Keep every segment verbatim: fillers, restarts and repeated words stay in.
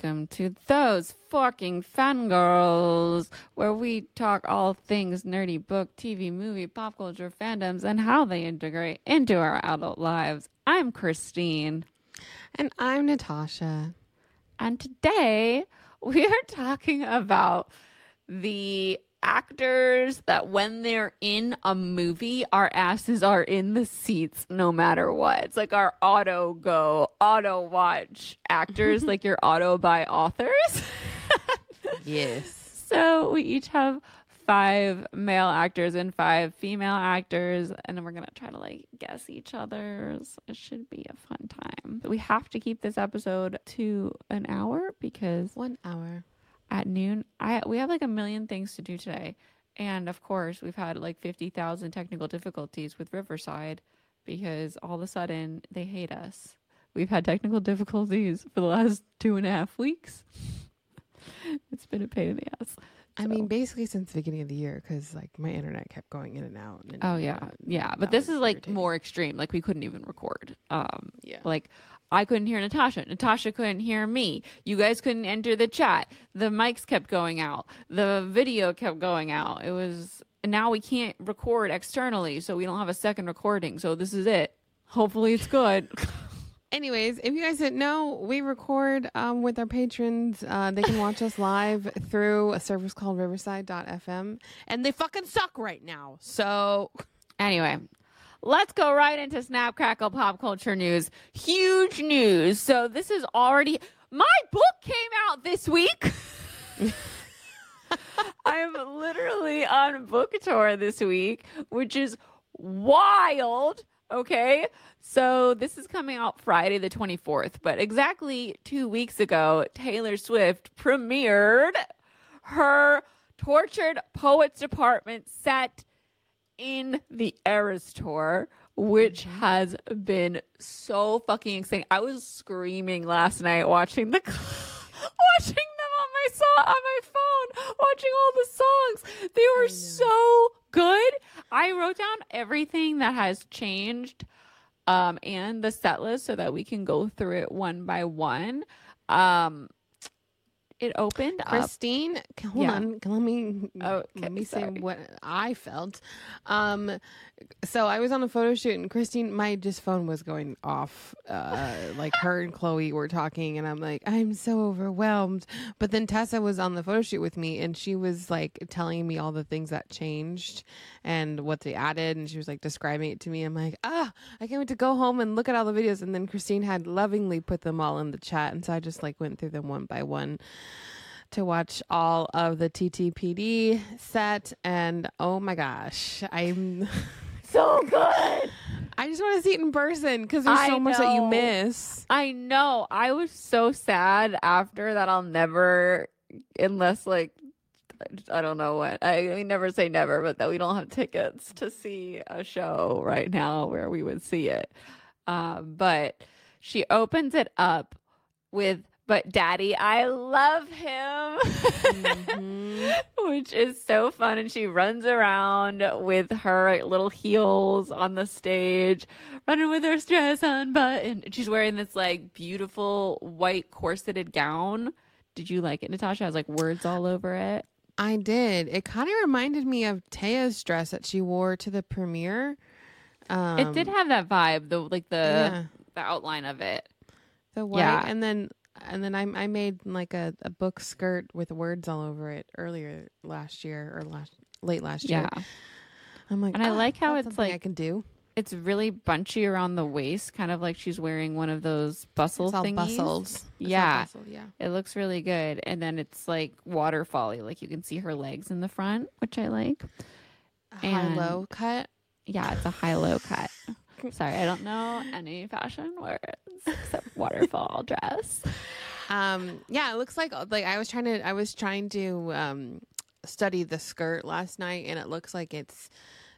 welcome to Those Fucking Fangirls, where we talk all things nerdy book, T V, movie, pop culture, fandoms, and how they integrate into our adult lives. I'm Christine. And I'm Natasha. And today we are talking about the actors that when they're in a movie, our asses are in the seats no matter what. It's like our auto go, auto watch actors, like your auto buy authors. Yes. So we each have five male actors and five female actors, and then we're gonna try to like guess each other's. It should be a fun time. But we have to keep this episode to an hour because One hour. at noon, I we have like a million things to do today. And of course, we've had like fifty thousand technical difficulties with Riverside because all of a sudden they hate us. We've had technical difficulties for the last two and a half weeks. It's been a pain in the ass. I So- mean, basically since the beginning of the year, because like my internet kept going in and out. And Oh yeah, uh, yeah. But that this was is like irritating. more extreme. Like we couldn't even record. Um, Yeah. like I couldn't hear Natasha. Natasha couldn't hear me. You guys couldn't enter the chat. The mics kept going out. The video kept going out. It was and now we can't record externally, so we don't have a second recording. So this is it. Hopefully it's good. Anyways, if you guys didn't know, we record um, with our patrons. Uh, they can watch us live through a service called riverside dot f m. And they fucking suck right now. So Anyway, let's go right into Snap Crackle Pop Culture News. Huge news. So this is already my book came out this week. I'm literally on book tour this week, which is wild. Okay. So this is coming out Friday the twenty-fourth, but exactly two weeks ago, Taylor Swift premiered her Tortured Poets Department set in the Eras Tour, which has been so fucking exciting. I was screaming last night watching the watching them on my so- on my phone, watching all the songs. They were so good. I wrote down everything that has changed um and the set list so that we can go through it one by one. Um it opened up. Christine, hold Yeah. on. Let me Okay, let me say sorry. what I felt. Um, so I was on a photo shoot, and Christine, my just phone was going off. Uh, like her and Chloe were talking, and I'm like, I'm so overwhelmed. But then Tessa was on the photo shoot with me, and she was like telling me all the things that changed and what they added, and she was like describing it to me. I'm like, ah, I can't wait to go home and look at all the videos. And then Christine had lovingly put them all in the chat, and so I just like went through them one by one to watch all of the T T P D set, and oh my gosh, I'm So good. I just want to see it in person because there's I so much that you know. miss. I know. I was so sad after that. I'll never, unless like, I don't know what. I, I never say never, but that we don't have tickets to see a show right now where we would see it. Um, but she opens it up with, "But Daddy, I love him," Mhm. which is so fun. And she runs around with her little heels on the stage, running with her dress unbuttoned. She's wearing this like beautiful white corseted gown. Did you like it, Natasha? It has like words all over it. I did. It kind of reminded me of Taya's dress that she wore to the premiere. Um, It did have that vibe, the like the yeah, the outline of it. the white, yeah. and then and then I I made like a, a book skirt with words all over it earlier last year or last late last year. Yeah. I'm like, And I "Ah, like how that's it's something like- I can do. It's really bunchy around the waist, kind of like she's wearing one of those bustle It's all thingies. bustled. It's all Yeah. bustled, yeah. It looks really good. And then it's like waterfally, like you can see her legs in the front, which I like. A And- high-low cut. Yeah, it's a high-low cut. Sorry, I don't know any fashion words except waterfall dress. Um, yeah, it looks like like I was trying to I was trying to um study the skirt last night, and it looks like it's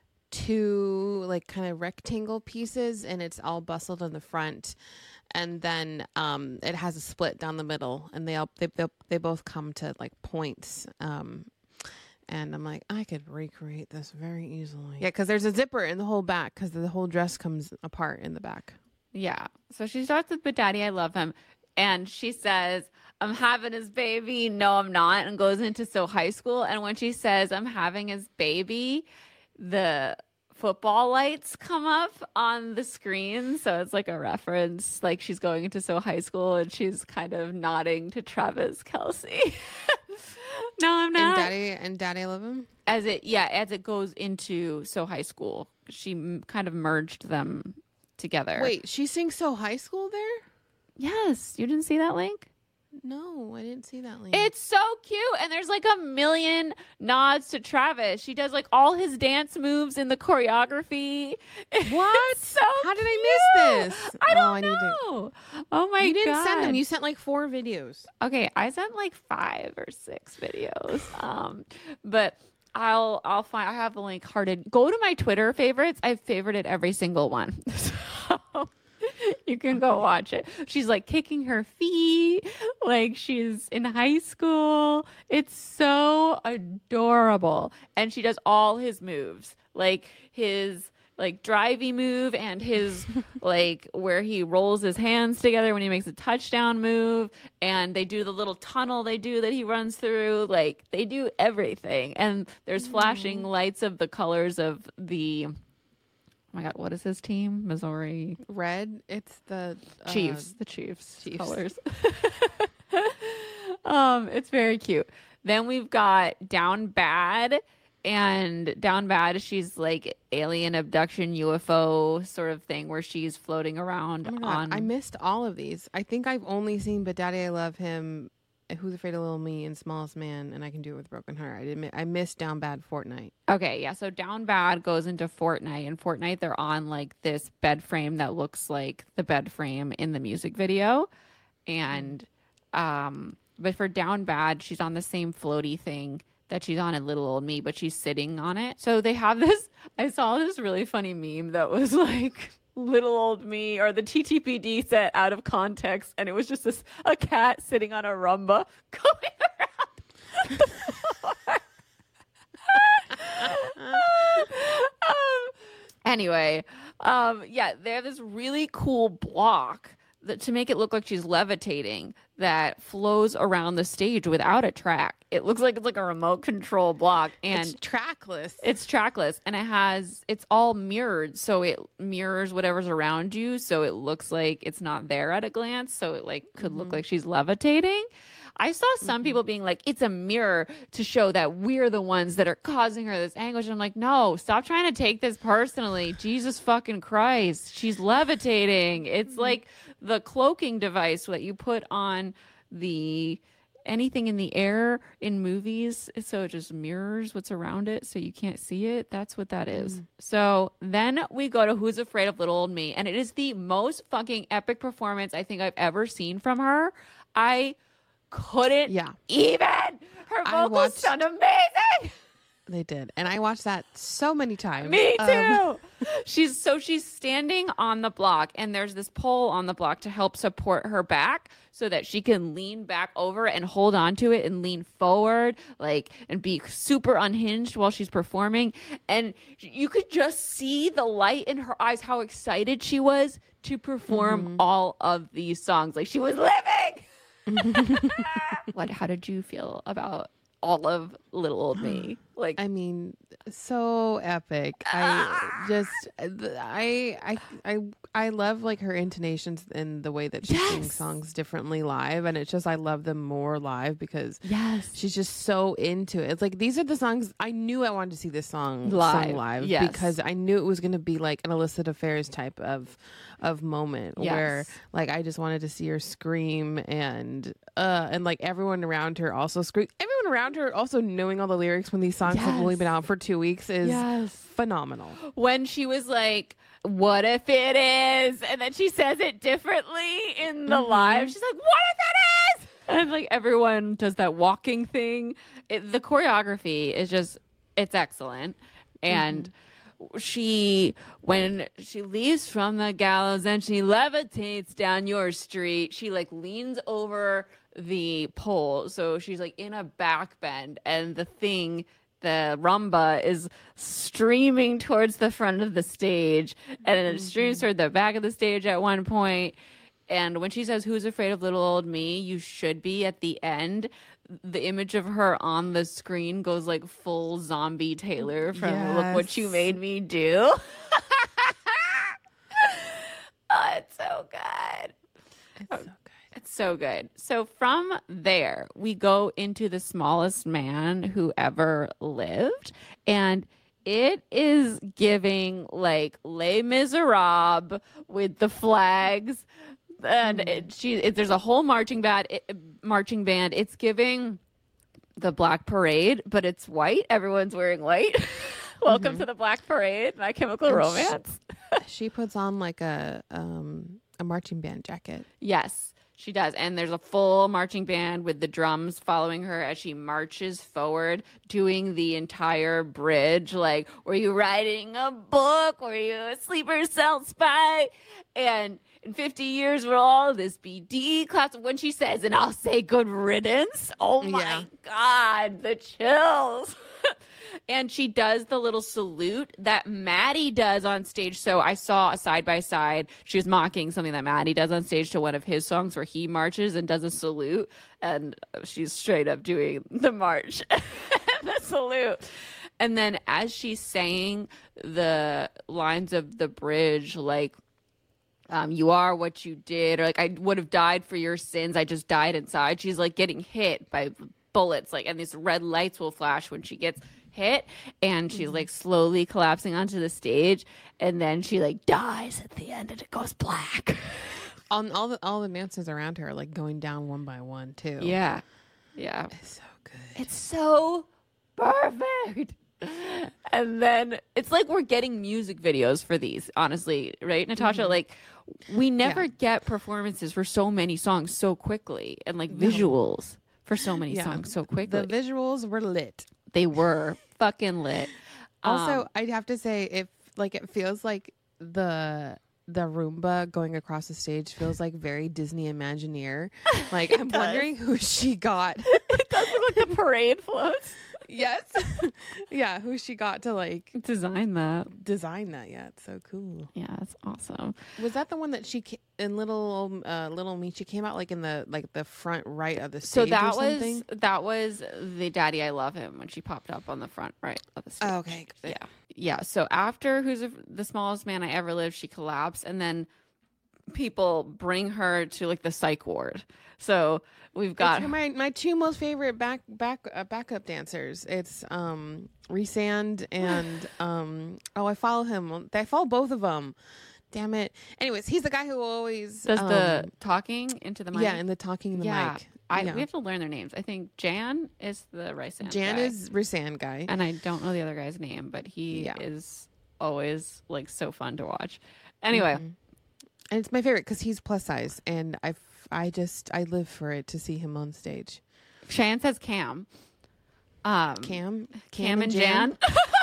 two like kind of rectangle pieces, and it's all bustled in the front, and then um it has a split down the middle, and they all they they, they both come to like points. Um, and I'm like, I could recreate this very easily. Yeah, because there's a zipper in the whole back, because the whole dress comes apart in the back. Yeah. So she starts with, "But Daddy, I love him." And she says, I'm having his baby. No, I'm not. And goes into so high school. And when she says, I'm having his baby, the football lights come up on the screen. So it's like a reference. Like she's going into so high school and she's kind of nodding to Travis Kelce. No, I'm not. And Daddy and Daddy, I love him. As it, yeah, as it goes into so high school, she m- kind of merged them together. Wait, she sings So High School there? Yes. You didn't see that link? No, I didn't see that link. It's so cute. And there's like a million nods to Travis. She does like all his dance moves in the choreography. What? It's so How did cute. I miss this? I don't Oh, I need to- know. Oh my god. You didn't send them. You sent like four videos. Okay, I sent like five or six videos. Um, but I'll I'll find I have the link hearted. Go to my Twitter favorites. I've favorited every single one. So you can go watch it. She's like kicking her feet like she's in high school. It's so adorable. And she does all his moves. Like his like drivey move and his like where he rolls his hands together when he makes a touchdown move, and they do the little tunnel they do that he runs through. Like they do everything, and there's flashing lights of the colors of the oh my god, what is his team? Missouri Red. It's the uh, Chiefs. The Chiefs, Chiefs. colors. um, it's very cute. Then we've got Down Bad. And Down Bad, she's like alien abduction U F O sort of thing where she's floating around Oh my God, on. I missed all of these. I think I've only seen But Daddy, I Love Him, Who's Afraid of Little Me, and Smallest Man, and I Can Do It With a Broken Heart. I didn't. I missed Down Bad Fortnite. Okay, yeah. So Down Bad goes into Fortnite, and Fortnite they're on like this bed frame that looks like the bed frame in the music video, and um, but for Down Bad, she's on the same floaty thing that she's on in Little Old Me, but she's sitting on it. So they have this, I saw this really funny meme that was like Little Old Me or the T T P D set out of context. And it was just this, a cat sitting on a rumba going around the floor. um, anyway, um, yeah, they have this really cool block that, to make it look like she's levitating, that flows around the stage without a track. It looks like it's like a remote control block, and It's trackless. it's trackless, and it has it's all mirrored, so it mirrors whatever's around you, so it looks like it's not there at a glance, so it like could look like she's levitating. I saw some people being like, it's a mirror to show that we're the ones that are causing her this anguish. I'm like, no, stop trying to take this personally. Jesus fucking Christ. She's levitating. It's like the cloaking device that you put on the anything in the air in movies, so it just mirrors what's around it so you can't see it. That's what that is. So then we go to Who's Afraid of Little Old Me, and it is the most fucking epic performance I think I've ever seen from her. I couldn't Yeah. even. Her I vocals watched- sound amazing. They did, and I watched that so many times. Me too. Um, she's so she's standing on the block, and there's this pole on the block to help support her back so that she can lean back over and hold on to it and lean forward, like, and be super unhinged while she's performing. And you could just see the light in her eyes, how excited she was to perform Mm-hmm. all of these songs. Like she was living. What? How did you feel about all of Little Old Me? Like, I mean, so epic. I just, I, I, I, I love like her intonations and the way that she sings Yes. songs differently live, and it's just I love them more live because yes. she's just so into it. It's like these are the songs I knew I wanted to see this song Live, sung live yes. because I knew it was going to be like an illicit affairs type of of moment Yes. where like I just wanted to see her scream and uh and like everyone around her also scream. Everyone around her also knowing all the lyrics when these songs have only Yes. been out for two weeks is Yes. phenomenal. When she was like, what if it is? And then she says it differently in the live. She's like, what if it is? And like everyone does that walking thing. It, the choreography is just, it's excellent. And she, when she leaves from the gallows and she levitates down your street, she like leans over the pole. So she's like in a back bend, and the thing, the rumba, is streaming towards the front of the stage, and then it streams toward the back of the stage at one point. And when she says, "Who's afraid of little old me? You should be," at the end, the image of her on the screen goes like full zombie Taylor from Look What You Yes. Made Me Do. Oh, it's so good. It's so good. It's so good. So from there, we go into The Smallest Man Who Ever Lived. And it is giving like Les Miserables with the flags. And it, she, it, there's a whole marching band. It, marching band. It's giving the Black Parade, but it's white. Everyone's wearing white. Welcome to the Black Parade, My Chemical And sh- Romance. She puts on like a um a marching band jacket. Yes, she does. And there's a full marching band with the drums following her as she marches forward, doing the entire bridge. Like, were you writing a book? Were you a sleeper cell spy? And in fifty years, will all this be declassified? When she says, and I'll say good riddance. Oh my Yeah. God, the chills. And she does the little salute that Maddie does on stage. So I saw a side by side. She was mocking something that Maddie does on stage to one of his songs where he marches and does a salute. And she's straight up doing the march, the salute. And then as she's saying the lines of the bridge, like, um, you are what you did, or like, I would have died for your sins. I just died inside. She's like getting hit by bullets, like, and these red lights will flash when she gets hit, and she's like slowly collapsing onto the stage, and then she like dies at the end and it goes black. On all the all the dancers around her are like going down one by one too. Yeah. Yeah. It's so good. It's so perfect. And then it's like we're getting music videos for these, honestly, right, Natasha? Like, we never Yeah. get performances for so many songs so quickly, and like visuals for so many Yeah. songs so quickly. The visuals were lit. They were fucking lit. Also, Um, I'd have to say, if like it feels like the the Roomba going across the stage feels like very Disney Imagineer. Like, I'm does. wondering who she got. it does look like the parade floats. Yes. Yeah, who she got to like Design that. design that. Yeah, it's so cool. Yeah, that's awesome. Was that the one that she ca- in little uh, little me? She came out like in the like the front right of the stage. So or that something? was that was the Daddy I Love Him when she popped up on the front right of the stage. Oh, okay. Yeah. Yeah. So after Who's the the Smallest Man I Ever Lived, she collapsed, and then people bring her to like the psych ward. So we've got It's my my two most favorite back back uh, backup dancers. It's um Resand and um oh I follow him. I follow both of them. Damn it. Anyways, he's the guy who always does um, the talking into the mic. yeah, and the talking in the yeah. mic. I Yeah. we have to learn their names. I think Jan is the rice hand Jan guy. is Resand guy. And I don't know the other guy's name, but he Yeah. is always like so fun to watch. Anyway, Mhm. And it's my favorite because he's plus size, and I I just I live for it to see him on stage. Cheyenne says Cam. Um, Cam, Cam, and Jan.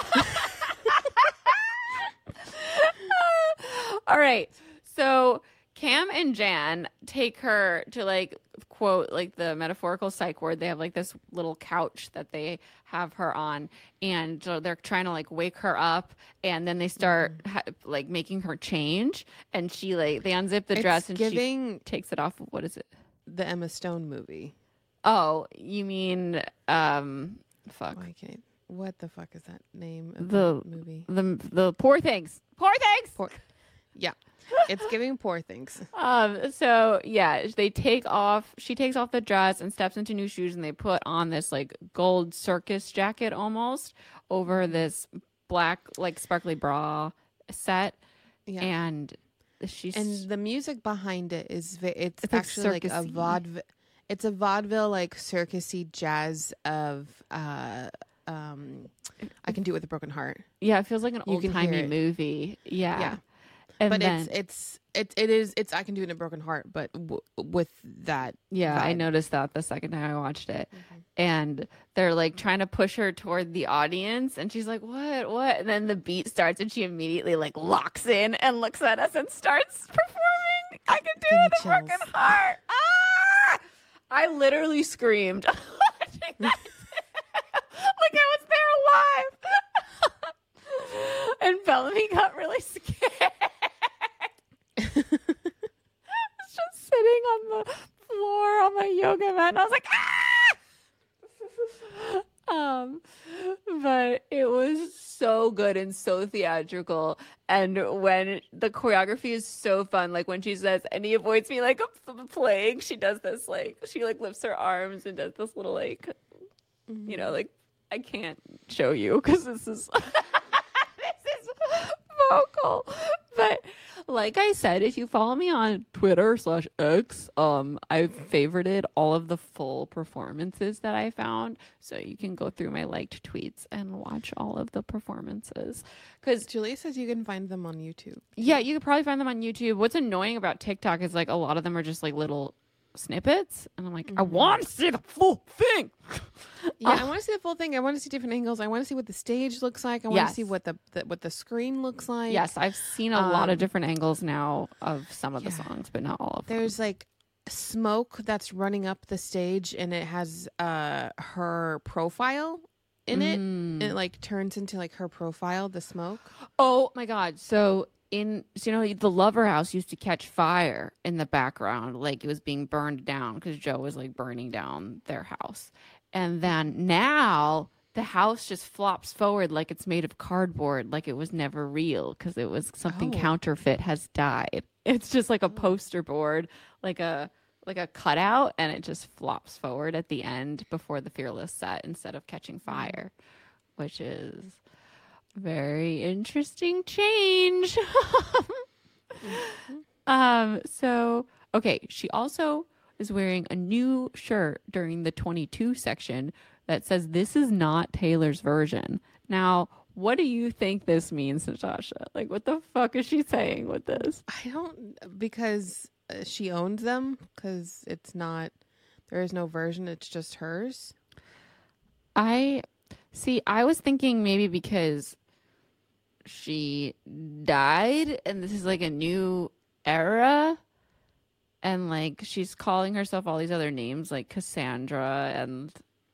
All right. So Cam and Jan take her to like quote like the metaphorical psych ward. They have like this little couch that they have her on, and so they're trying to like wake her up, and then they start ha- like making her change, and she like they unzip the It's dress and giving she takes it off. What is it? the Emma Stone movie. Oh, you mean um fuck. Why can't what the fuck is that name of The- the movie? The the poor things. Poor things. Poor, yeah, it's giving poor things. Um, so yeah, they take off, she takes off the dress and steps into new shoes, and they put on this like gold circus jacket almost over this black, like sparkly bra set. Yeah, And she's, and the music behind it is ve- it's, It's, like, actually like, a circusy. vaudeville. It's a vaudeville like circusy jazz of uh um. I can do it with a broken heart. yeah, it feels like an You old can hear timey it. movie. Yeah. Yeah. And But then, it's it's it it is it's I can do it in a broken heart, but w- with that. yeah, I vibe. noticed that the second time I watched it. Mhm. And they're like trying to push her toward the audience, and she's like, what what and then the beat starts, and she immediately like locks in and looks at us and starts performing I Can Do Give me It with a Broken chills. Heart. Ah! I literally screamed watching that. Like I was there live. And Bellamy got really scared. It's just And I was like, ah! um, but it was so good and so theatrical. And when the choreography is so fun, like when she says, and he avoids me like a plague, she does this, like, she like lifts her arms and does this little, like, mm-hmm. you know, like, I can't show you because this is, this is vocal. But like I said, if you follow me on Twitter slash X, um, I've favorited all of the full performances that I found. So you can go through my liked tweets and watch all of the performances. Because Julia says you can find them on YouTube. Yeah, you could probably find them on YouTube. What's annoying about TikTok is like a lot of them are just like little snippets. And I'm like, mm-hmm. I want to see the full thing. Yeah, uh, I want to see the full thing. I want to see different angles. I want to see what the stage looks like. I want yes. to see what the, the what the screen looks like. Yes, I've seen a um, lot of different angles now of some of yeah. the songs, but not all of them. There's like smoke that's running up the stage, and it has uh her profile in it. Mm. It like turns into like her profile, the smoke. Oh my god! So in so, you know, the Lover House used to catch fire in the background, like it was being burned down because Joe was like burning down their house. And then now the house just flops forward like it's made of cardboard, like it was never real because it was something oh. counterfeit has died. It's just like a poster board, like a like a cutout, and it just flops forward at the end before the Fearless set instead of catching fire, which is very interesting change. um. So okay, she also is wearing a new shirt during the twenty-two section that says this is not Taylor's version. Now, what do you think this means, Natasha? Like, what the fuck is she saying with this? I don't, because uh, she owns them, because it's not, there is no version, it's just hers. I, see, I was thinking maybe because she died and this is like a new era. And, like, she's calling herself all these other names, like Cassandra and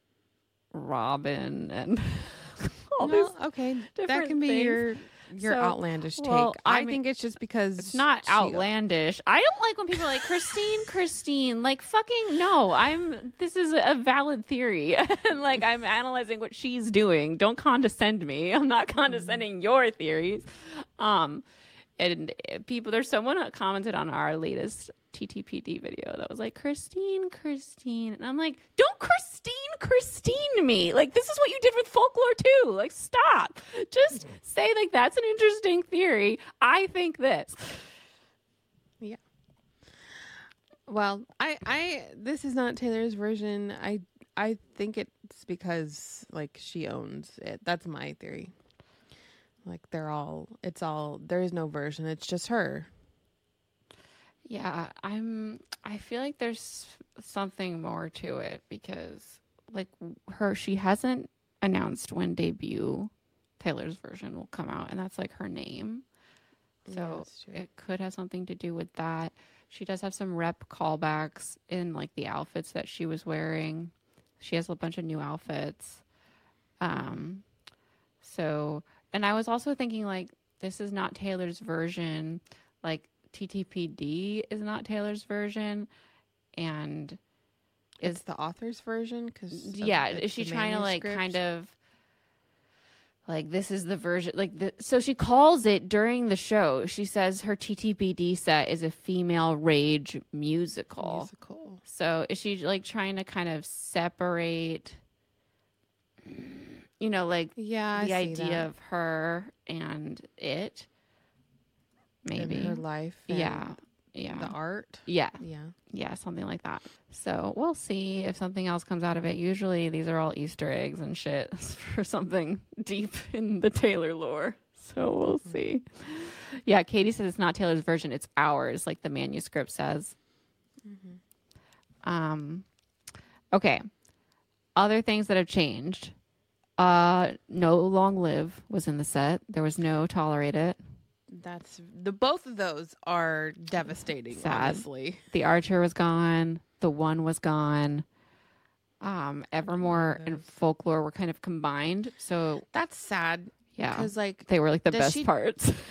Robin and all no, these okay, that can be things. your your so, outlandish take. Well, I, I mean, think it's just because it's not outlandish. I don't like when people are like, Christine, Christine, like, fucking no. I'm, this is a valid theory. And, like, I'm analyzing what she's doing. Don't condescend me. I'm not condescending your theories. Um, and people, there's someone that commented on our latest T T P D video that was like, Christine, Christine. And I'm like, don't Christine, Christine me. Like, this is what you did with folklore too. Like, stop. Just say, like, that's an interesting theory. I think this. Yeah. Well, I, I, this is not Taylor's version. I, I think it's because, like, she owns it. That's my theory. Like, they're all, it's all, there is no version. It's just her. Yeah, I'm, I feel like there's something more to it because, like, her, she hasn't announced when debut Taylor's version will come out, and that's, like, her name. So yeah, it could have something to do with that. She does have some rep callbacks in, like, the outfits that she was wearing. She has a bunch of new outfits. Um, so, and I was also thinking, like, this is not Taylor's version. Like, T T P D is not Taylor's version, and it's the author's version. Because yeah, is she trying to like kind of like this is the version like the, so she calls it during the show. She says her T T P D set is a female rage musical. Musical. So is she like trying to kind of separate, you know, like yeah, the I idea that. of her and it? Maybe in her life. Yeah. Yeah. The art. Yeah. Yeah. Yeah. Something like that. So we'll see if something else comes out of it. Usually these are all Easter eggs and shit for something deep in the Taylor lore. So we'll mm-hmm. see. Yeah. Katie says it's not Taylor's version. It's ours. Like the manuscript says. Mm-hmm. Um, okay. Other things that have changed. Uh, No Long Live was in the set. There was no Tolerate It. That's the both of those are devastating. Sad. Honestly, The Archer was gone. The One was gone. Um, Evermore and Folklore were kind of combined. So that's sad. Yeah, because like they were like the best she, parts.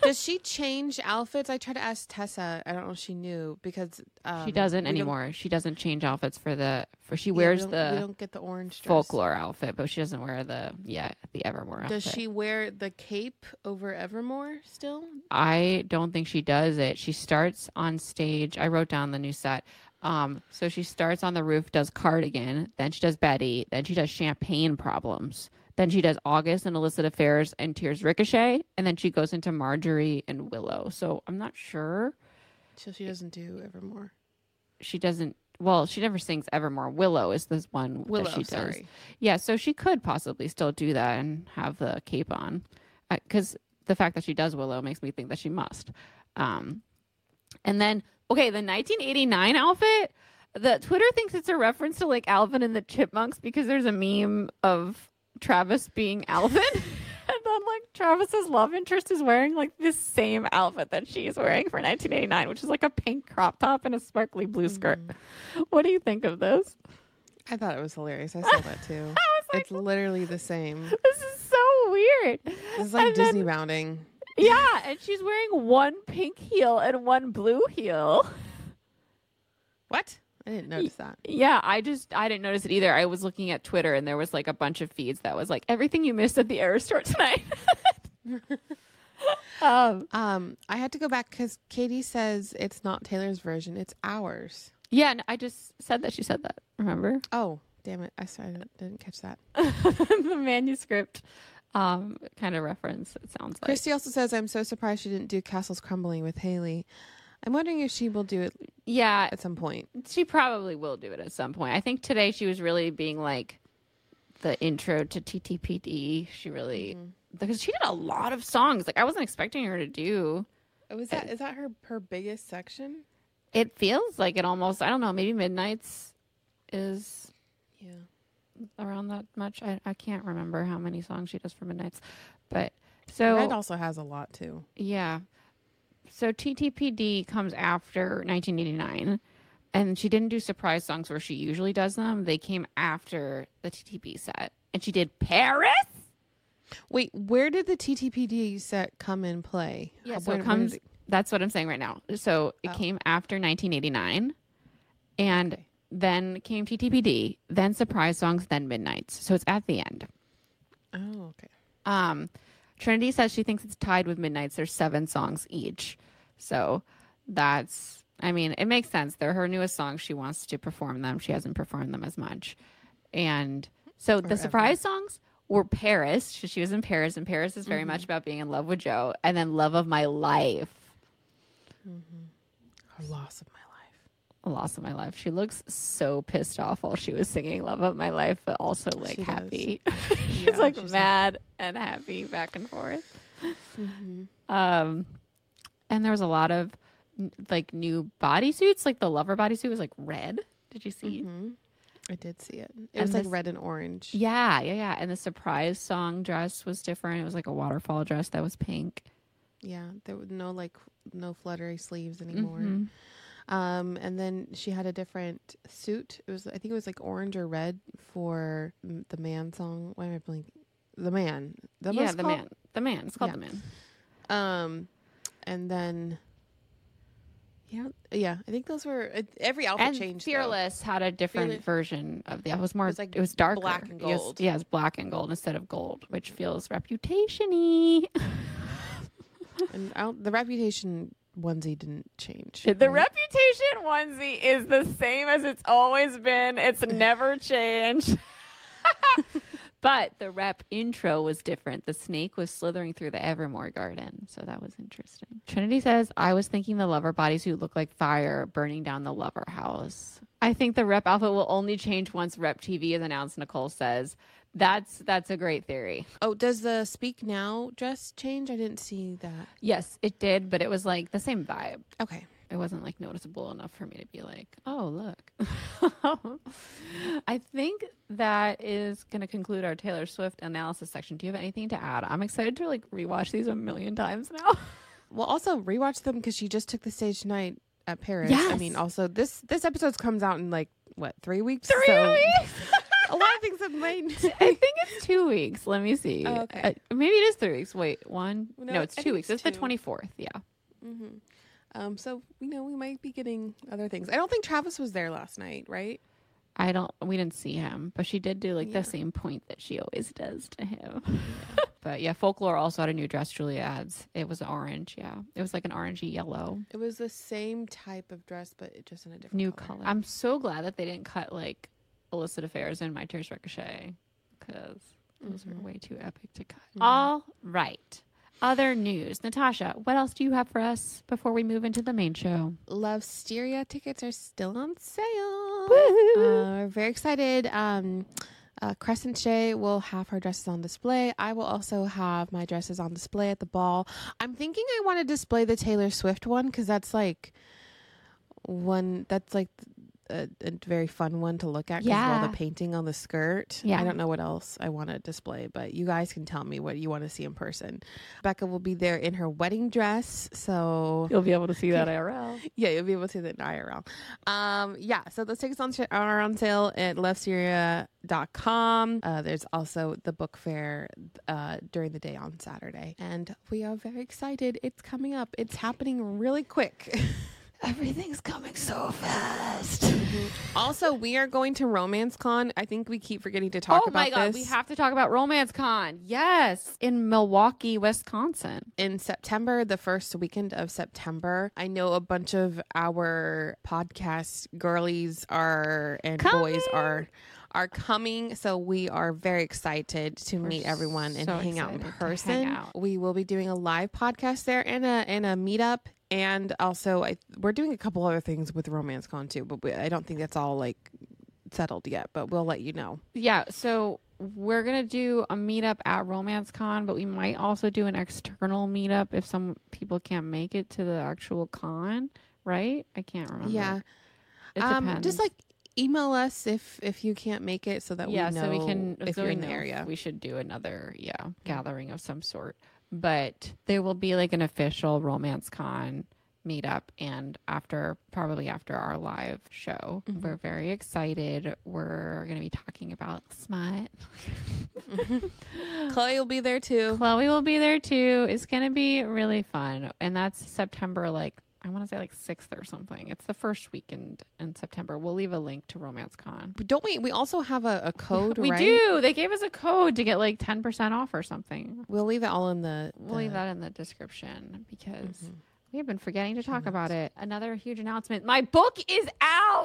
Does she change outfits? I tried to ask Tessa. I don't know if she knew because um, she doesn't we anymore. She doesn't change outfits for the for she don't- yeah, wears we don't, the we don't get the orange dress. folklore outfit, but she doesn't wear the yeah the Evermore Does outfit. she wear the cape over Evermore still? I don't think she does it. She starts on stage. I wrote down the new set. Um, so she starts on the roof, does Cardigan, then she does Betty, then she does Champagne Problems, then she does August and Illicit Affairs and Tears Ricochet, and then she goes into Marjorie and Willow. So I'm not sure. So she doesn't do Evermore. She doesn't. Well, she never sings Evermore. Willow is this one Willow, that she does. sorry. Yeah, so she could possibly still do that and have the cape on, because the fact that she does Willow makes me think that she must. Um, and then, okay, the nineteen eighty-nine outfit, the Twitter thinks it's a reference to like Alvin and the Chipmunks because there's a meme of Travis being Alvin. And then like Travis's love interest is wearing like this same outfit that she's wearing for nineteen eighty-nine, which is like a pink crop top and a sparkly blue skirt. Mm-hmm. What do you think of this? I thought it was hilarious. I saw that too. I was like, It's literally the same. this is so weird. This is like And Disney then- bounding. Yeah, and she's wearing one pink heel and one blue heel. What? I didn't notice that. Yeah, I just I didn't notice it either. I was looking at Twitter and there was like a bunch of feeds that was like everything you missed at the Era store tonight. um, Um, I had to go back because Katie says it's not Taylor's version; it's ours. yeah, and I just said that she said that. Remember Oh, damn it! I sorry, I didn't- didn't catch that. the manuscript um kind of reference? It sounds like. Christy also says, "I'm so surprised she didn't do Castles Crumbling with Haley. I'm wondering if she will do it Yeah, at some point." she probably will do it at some point. I think today she was really being like the intro to T T P D. She really Mhm. because she did a lot of songs. Like I wasn't expecting her to do. Oh, is that is that her her biggest section? It feels like it almost. I don't know. Maybe Midnight's is Yeah. around that much. I I can't remember how many songs she does for Midnight's, but so Red also has a lot too. yeah. So T T P D comes after nineteen eighty-nine, and she didn't do surprise songs where she usually does them. They came after the T T P set, and she did Paris. Wait, where did the T T P D set come in play? Yeah, How- so when- it when comes. did it- That's what I'm saying right now. So it Oh. came after nineteen eighty-nine, and Okay. then came T T P D, then surprise songs, then Midnight's. So it's at the end. Oh, okay. Um, Trinity says she thinks it's tied with Midnight's. There's seven songs each. So that's, I mean, it makes sense. They're her newest songs. She wants to perform them. She hasn't performed them as much. And so the ever. surprise songs were Paris. She, she was in Paris, and Paris is very Mhm. much about being in love with Joe. And then Love of My Life. Her loss of my life. A loss of my life. She looks so pissed off while she was singing Love of My Life, but also like She does. happy. she's Yeah, like she's like- mad and happy back and forth. Mm-hmm. Um, and there was a lot of n- like new bodysuits. Like the lover bodysuit was like red. Did you see? Mm-hmm. I did see it. It And was like this- red and orange. Yeah, yeah, yeah. And the surprise song dress was different. It was like a waterfall dress that was pink. Yeah, there was no like no fluttery sleeves anymore. Mhm. Um, and then she had a different suit. It was I think it was like orange or red for mm, the man song. Why am I blanking? The man. The Yeah, the man. The man. It's called Yeah. the man. Um, and then yeah, yeah. I think those were uh, every outfit And changed. though. Fearless had a different Fearless- version of the. It was more. It was, was like, like it was darker. black and It was- gold. yeah, it was black and gold instead of gold, which feels reputation-y. And out, the reputation onesie didn't change. The right? reputation onesie is the same as it's always been. It's never changed. But the rep intro was different. The snake was slithering through the Evermore garden. So that was interesting. Trinity says, I was thinking the lover bodysuit looked like fire burning down the lover house. I think the rep outfit will only change once Rep T V is announced, Nicole says. That's that's a great theory. Oh, does the Speak Now dress change? I didn't see that. Yes, it did, but it was like the same vibe. Okay. It wasn't like noticeable enough for me to be like, oh, look. I think that is going to conclude our Taylor Swift analysis section. Do you have anything to add? I'm excited to like rewatch these a million times now. Well, also rewatch them because she just took the stage tonight at Paris. I Yes. mean, also this this episode comes out in like what three weeks? Three So weeks. a lot of things have made. I think it's two weeks. Let me see. Oh, okay. Uh, maybe it is three weeks. Wait, one? No, No, it's I two think weeks. it's It's the two. twenty-fourth. Yeah. Mm-hmm. Um, so you know we might be getting other things. I don't think Travis was there last night, right? I don't, we didn't see him, but she did do like Yeah. the same point that she always does to him. But yeah, Folklore also had a new dress Julia adds. It was orange. Yeah. It was like an orangey yellow. It was the same type of dress, but it just in a different New color. color. I'm so glad that they didn't cut like illicit affairs and My Tears Ricochet because those Mhm. are way too epic to cut. Mhm. All right. Other news. Natasha, what else do you have for us before we move into the main show? Love Styria tickets are still on sale. Woo! Uh, we're very excited. Um, uh, Crescent Shay will have her dresses on display. I will also have my dresses on display at the ball. I'm thinking I want to display the Taylor Swift one because that's like one. That's like a, a very fun one to look at. 'Cause of all Yeah. the painting on the skirt. Yeah. I don't know what else I want to display, but you guys can tell me what you want to see in person. Becca will be there in her wedding dress, so You'll be able to see that I R L. yeah, you'll be able to in I R L. Um, yeah, so those tickets on, are on sale at love syria dot com. Uh, there's also the book fair uh, during the day on Saturday. And we are very excited. It's coming up. It's happening really quick. Everything's coming so fast. Also, we are going to Romance Con. I think we keep forgetting to talk Oh about my God, this. we have to talk about Romance Con. Yes, in Milwaukee, Wisconsin. In September, the first weekend of September. I know a bunch of our podcast girlies are and boys Coming. are are coming, so we are very excited to We're meet everyone and so hang out in excited to person. hang out. We will be doing a live podcast there and a and a meetup, and also I, we're doing a couple other things with Romance Con too, but we, I don't think that's all like settled yet. But we'll let you know. Yeah, so we're gonna do a meetup at Romance Con, but we might also do an external meetup if some people can't make it to the actual con. Right? I can't remember. Yeah, it um, depends. just like email us if if you can't make it, so that yeah, we know so we can if so you're we in the know if area. we should do another yeah gathering of some sort. But there will be like an official Romance Con meetup, and after probably after our live show, Mhm. we're very excited. We're gonna be talking about smut. Chloe will be there too. Chloe will be there too. It's gonna be really fun, and that's September like. I want to say like sixth or something. It's the first weekend in September. We'll leave a link to Romance Con. Don't we? We also have a, a code, We right? do. They gave us a code to get like ten percent off or something. We'll leave it all in the. We'll the- leave that in the description because Mhm. we have been forgetting to talk Show about it. Another huge announcement. My book is out.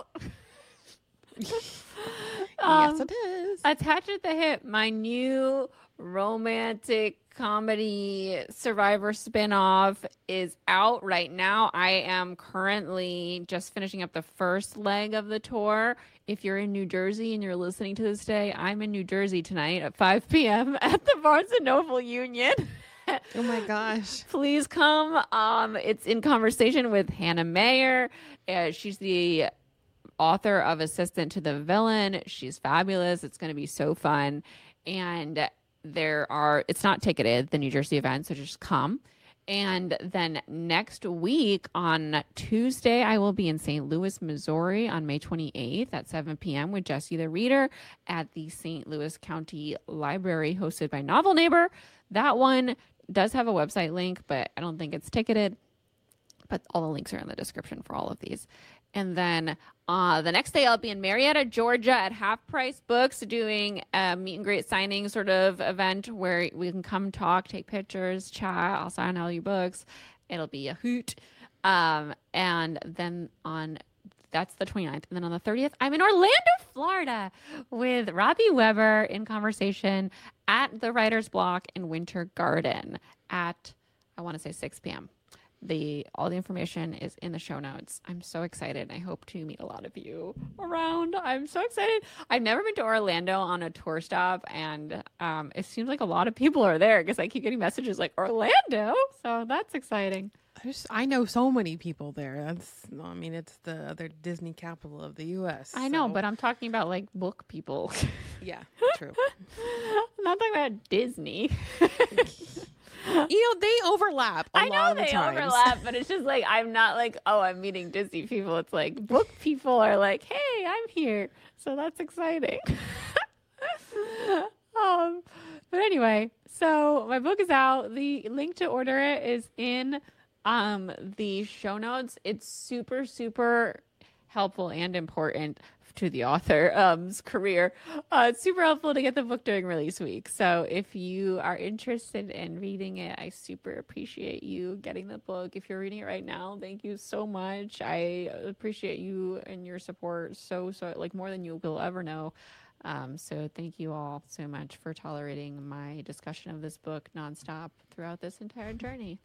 yes, Um, it is. Attached at the Hip, my new romantic comedy Survivor spinoff is out right now. I am currently just finishing up the first leg of the tour. If you're in New Jersey and you're listening to this day, I'm in New Jersey tonight at five p.m. at the Barnes and Noble Union. Oh my gosh. Please come. Um, it's in conversation with Hannah Mayer. Uh, she's the author of Assistant to the Villain. She's fabulous. It's going to be so fun. And there are, it's not ticketed, the New Jersey event, so just come. And then next week on Tuesday, I will be in Saint Louis, Missouri on May twenty-eighth at seven p.m. with Jesse the Reader at the Saint Louis County Library hosted by Novel Neighbor. That one does have a website link, but I don't think it's ticketed. But all the links are in the description for all of these. And then uh, the next day, I'll be in Marietta, Georgia at Half Price Books doing a meet and greet signing sort of event where we can come talk, take pictures, chat. I'll sign all your books. It'll be a hoot. Um, and then on that's the twenty-ninth. And then on the thirtieth, I'm in Orlando, Florida with Robbie Weber in conversation at the Writer's Block in Winter Garden at, I want to say six p.m. The all the information is in the show notes. I'm so excited. I hope to meet a lot of you around. I'm so excited. I've never been to Orlando on a tour stop, and um, it seems like a lot of people are there because I keep getting messages like Orlando. So that's exciting. There's, I know so many people there. That's, I mean, it's the other Disney capital of the U S. I know, so- but I'm talking about like book people. yeah, true. I'm not talking about Disney. You know, they overlap. A I lot know of the they times. overlap, but it's just like I'm not like, oh, I'm meeting Disney people. It's like book people are like, hey, I'm here. So that's exciting. um, but anyway, so my book is out. The link to order it is in um the show notes. It's super, super helpful and important to the author's um, career. Uh, it's super helpful to get the book during release week. So if you are interested in reading it, I super appreciate you getting the book. If you're reading it right now, thank you so much. I appreciate you and your support so, so like more than you will ever know. Um, so thank you all so much for tolerating my discussion of this book nonstop throughout this entire journey.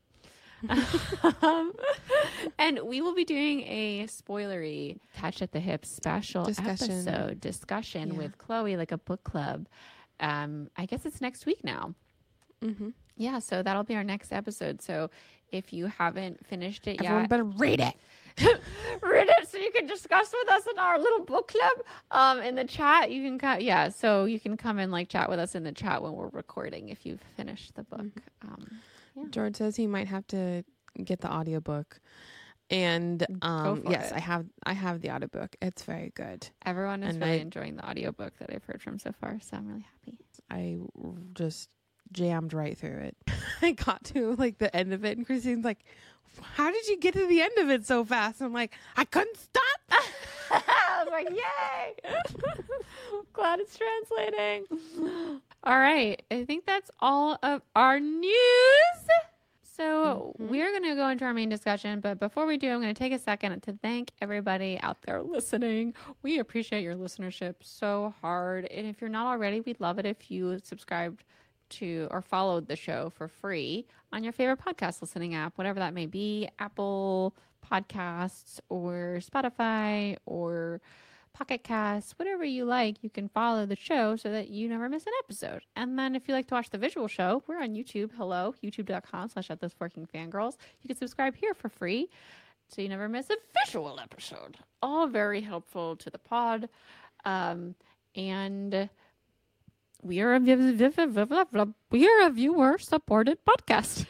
um, and we will be doing a spoilery Touch at the Hip special Discussion. episode discussion Yeah. with Chloe, like a book club. Um, I guess it's next week now. Mm-hmm. Yeah, so that'll be our next episode. So if you haven't finished it Everyone yet, better read it. read it so you can discuss with us in our little book club. Um, in the chat, you can come. Yeah, so you can come and like chat with us in the chat when we're recording if you've finished the book. Um, Yeah. George says he might have to get the audiobook. And um for yes, it. I have I have the audiobook. It's very good. Everyone is And really I- enjoying the audiobook that I've heard from so far, so I'm really happy. I just jammed right through it. I got to like the end of it and Christine's like, how did you get to the end of it so fast? I'm like, I couldn't stop. I was like, yay! Glad it's translating. All right. I think that's all of our news. So Mhm. we're going to go into our main discussion. But before we do, I'm going to take a second to thank everybody out there listening. We appreciate your listenership so hard. And if you're not already, we'd love it if you subscribed to or followed the show for free on your favorite podcast listening app, whatever that may be, Apple Podcasts or Spotify or Pocket Casts, whatever you like. You can follow the show so that you never miss an episode. And then if you like to watch the visual show, we're on YouTube. Hello, youtube.com slash at those forking fangirls. You can subscribe here for free so you never miss a visual episode. All very helpful to the pod. Um, and we are a we are a viewer supported podcast.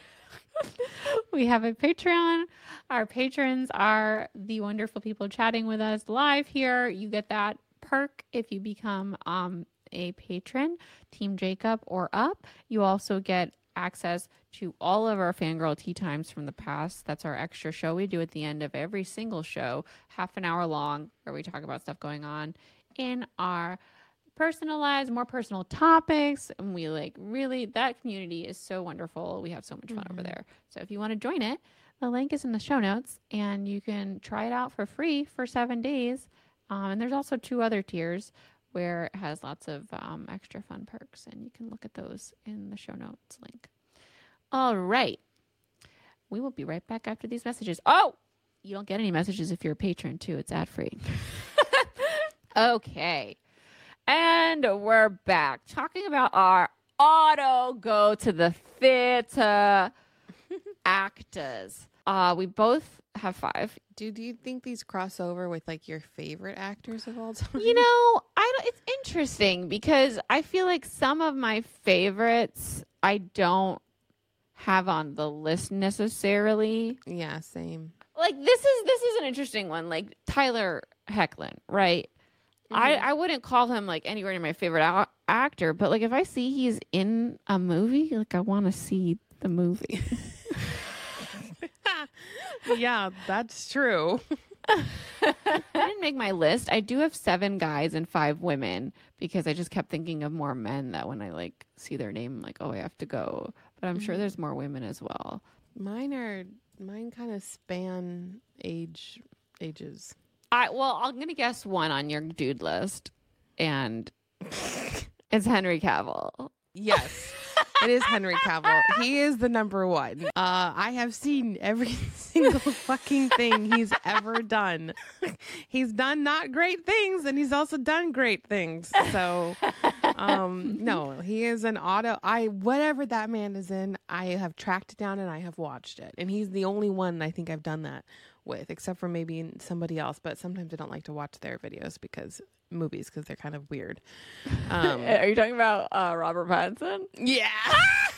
We have a Patreon. Our patrons are the wonderful people chatting with us live here. You get that perk if you become um, a patron, Team Jacob or up. You also get access to all of our Fangirl Tea Times from the past. That's our extra show we do at the end of every single show, half an hour long, where we talk about stuff going on in our personalized, more personal topics. And we like really, that community is so wonderful. We have so much fun Mhm. over there. So if you want to join it, the link is in the show notes and you can try it out for free for seven days. Um, and there's also two other tiers where it has lots of um, extra fun perks, and you can look at those in the show notes link. All right. We will be right back after these messages. Oh, you don't get any messages if you're a patron too. It's ad free. Okay. And we're back talking about our auto go to the theater actors. Uh, we both have five. Do do you think these cross over with like your favorite actors of all time? You know, I don't, it's interesting because I feel like some of my favorites I don't have on the list necessarily. Yeah, same. Like this is this is an interesting one. Like Tyler Hoechlin, right? I, I wouldn't call him like anywhere near my favorite a- actor, but like if I see he's in a movie, like I want to see the movie. Yeah, that's true. I didn't make my list. I do have seven guys and five women because I just kept thinking of more men that when I like see their name, I'm like, oh, I have to go. But I'm sure there's more women as well. Mine are mine kind of span age ages. I well, I'm gonna guess one on your dude list, and it's Henry Cavill. Yes. It is Henry Cavill. He is the number one. Uh, I have seen every single fucking thing he's ever done. He's done not great things, and he's also done great things. So, um, no, he is an auto. I whatever that man is in, I have tracked it down and I have watched it, and he's the only one I think I've done that with, except for maybe somebody else. But sometimes I don't like to watch their videos because movies because they're kind of weird. Um, Are you talking about uh, Robert Pattinson? yeah.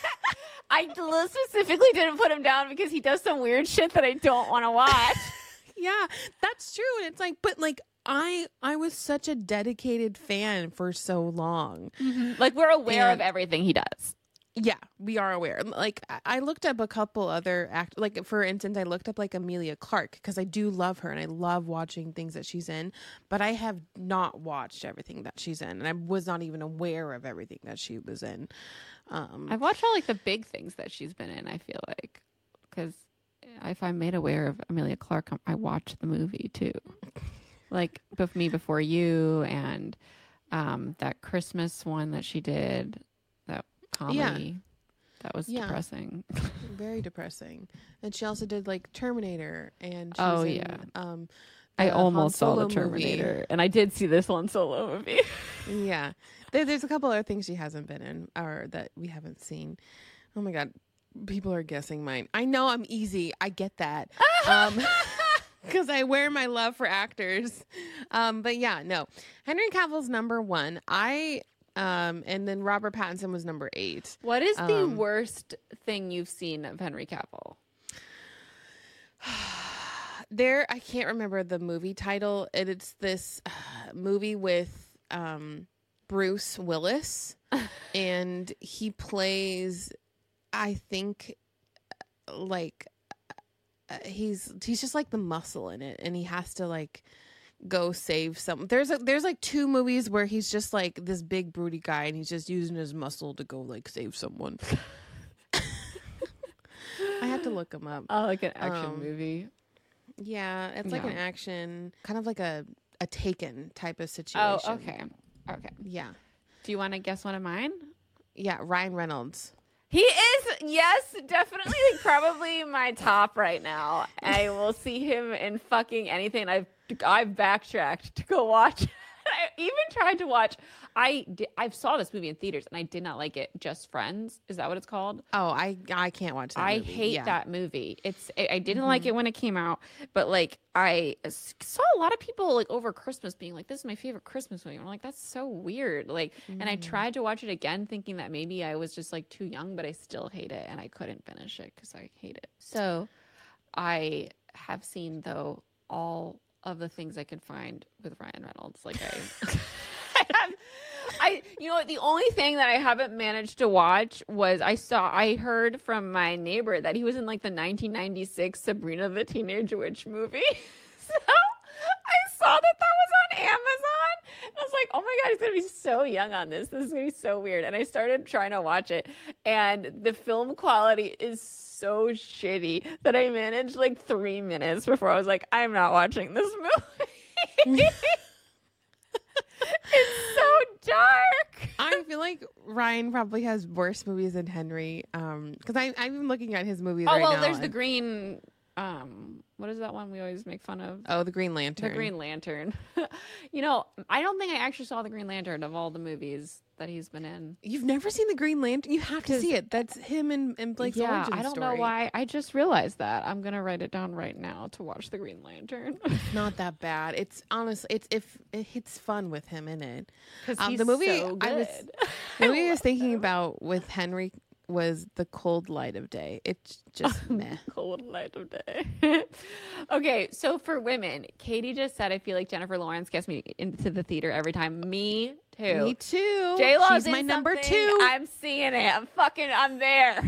I specifically didn't put him down because he does some weird shit that I don't want to watch. Yeah, that's true. And it's like, but like, I I was such a dedicated fan for so long. Mm-hmm. Like we're aware And- of everything he does. Yeah, we are aware. Like I- I looked up a couple other act. Like for instance, I looked up like Amelia Clark because I do love her and I love watching things that she's in. But I have not watched everything that she's in, and I was not even aware of everything that she was in. Um, I've watched all like the big things that she's been in. I feel like because if I'm made aware of Amelia Clark, I'm- I watch the movie too. Like Bef- Me Before You and um, that Christmas one that she did. That comedy. Yeah. That was Yeah. depressing. very depressing. And she also did like Terminator, and she's Oh, in, yeah. um, I the Han almost saw Solo the movie. Terminator, and I did see this Han Solo movie. Yeah, there, there's a couple other things she hasn't been in or that we haven't seen. Oh my god, people are guessing mine. I know I'm easy. I get that. Um, because I wear my love for actors. Um, but yeah, no, Henry Cavill's number one. I um, and then Robert Pattinson was number eight. What is the Um, worst thing you've seen of Henry Cavill? There, I can't remember the movie title. And it's this uh, movie with um, Bruce Willis, and he plays, I think, uh, like uh, he's he's just like the muscle in it, and he has to like go save some. There's a, there's like two movies where he's just like this big broody guy, and he's just using his muscle to go like save someone. I have to look him up. Oh, like an action Um, movie. Yeah, it's like an Yeah. action, kind of like a a Taken type of Oh, situation. okay. Okay. Yeah, Do you want to guess one of mine? yeah. Ryan Reynolds. He is, yes, definitely like, probably my top right now. I will see him in fucking anything. I've I've backtracked to go watch. I even tried to watch. I di- I saw this movie in theaters and I did not like it. Just Friends, is that what it's called? Oh, I I can't watch that. I movie. hate Yeah. that movie. It's I, I didn't Mhm. like it when it came out, but like I s- saw a lot of people like over Christmas being like, "This is my favorite Christmas movie." I'm like, "That's so weird." Like, and I Mm. tried to watch it again, thinking that maybe I was just like too young, but I still hate it, and I couldn't finish it because I hate it. So, I have seen though all of the things I could find with Ryan Reynolds. Like I, I have. I, you know what? The only thing that I haven't managed to watch was I saw, I heard from my neighbor that he was in like the nineteen ninety-six Sabrina the Teenage Witch movie. So I saw that that was on Amazon. And I was like, oh my God, he's going to be so young on this. This is going to be so weird. And I started trying to watch it. And the film quality is so shitty that I managed like three minutes before I was like, I'm not watching this movie. It's so dark. I feel like Ryan probably has worse movies than Henry. Um, because I I'm looking at his movies Oh right well, now. there's the and- green. Um, what is that one we always make fun of? oh the Green Lantern. The Green Lantern. You know, I don't think I actually saw the Green Lantern of all the movies that he's been in. You've never seen the Green Lantern? You have to 'Cause- see it. That's him and, and Blake's yeah, origin I don't story. know why. I just realized that. I'm gonna write it down right now to watch the Green Lantern. Not that bad. It's honestly, it's if it's fun with him in it. Because Um, he's the movie so I was- good. The movie I was love thinking him. about with Henry was The Cold Light of Day. It's just meh. Cold light of day. Okay, so for women, Katie just said, I feel like Jennifer Lawrence gets me into the theater every time. Me too. Me too. J Lo's She's my number two. I'm seeing it. I'm fucking. I'm there.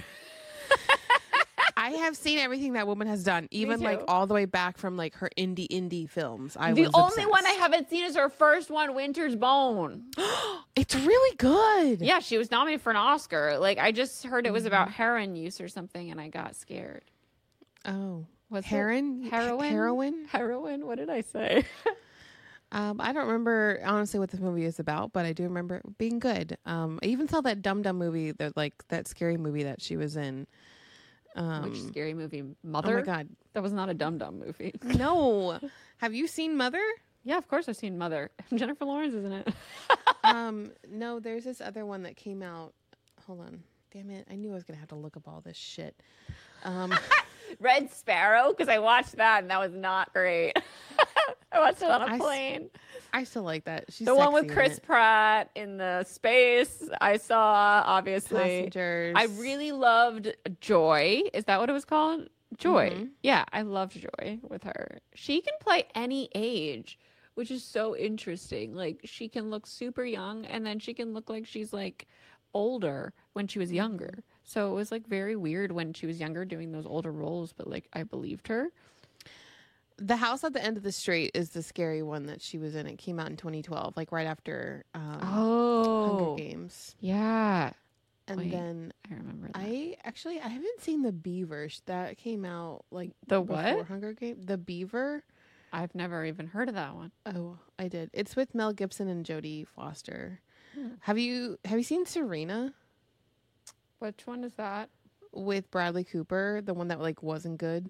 I have seen everything that woman has done, even like too. all the way back from like her indie indie films. I the was only one I obsessed. haven't seen is her first one, Winter's Bone. It's really good. Yeah, she was nominated for an Oscar. Like I just heard it was Mm-hmm. about heroin use or something, and I got scared. Oh, Was it heroin, heroin? heroin. Heroin? What did I say? Um, I don't remember honestly what this movie is about, but I do remember it being good. Um, I even saw that Dum Dum movie, that like that scary movie that she was in. Um, Which scary movie? oh Mother? my god, That was not a Dum Dum movie. no! Have you seen Mother? Yeah, of course I've seen Mother. Jennifer Lawrence is in it. um, no, there's this other one that came out. Hold on, damn it! I knew I was gonna have to look up all this shit. Um, Red Sparrow, because I watched that and that was not great. I watched it on a I s- plane. I still like that. She's The one sexy with in Chris it. Pratt in the space, I saw, obviously. Passengers. I really loved Joy. Is that what it was called? Joy. Mhm. Yeah, I loved Joy with her. She can play any age, which is so interesting. Like she can look super young and then she can look like she's like older when she was younger. Mhm. So it was like very weird when she was younger doing those older roles, but like I believed her. The House at the End of the Street is the scary one that she was in. It came out in twenty twelve, like right after um, Hunger Oh, Games. yeah. And Wait, then I remember that. I actually I haven't seen the Beaver. sh- That came out like The before what? Hunger Games. The Beaver. I've never even heard of that one. Oh, I did. It's with Mel Gibson and Jodie Foster. Hmm. Have you have you seen Serena Which one is that? with Bradley Cooper? The one that like wasn't good.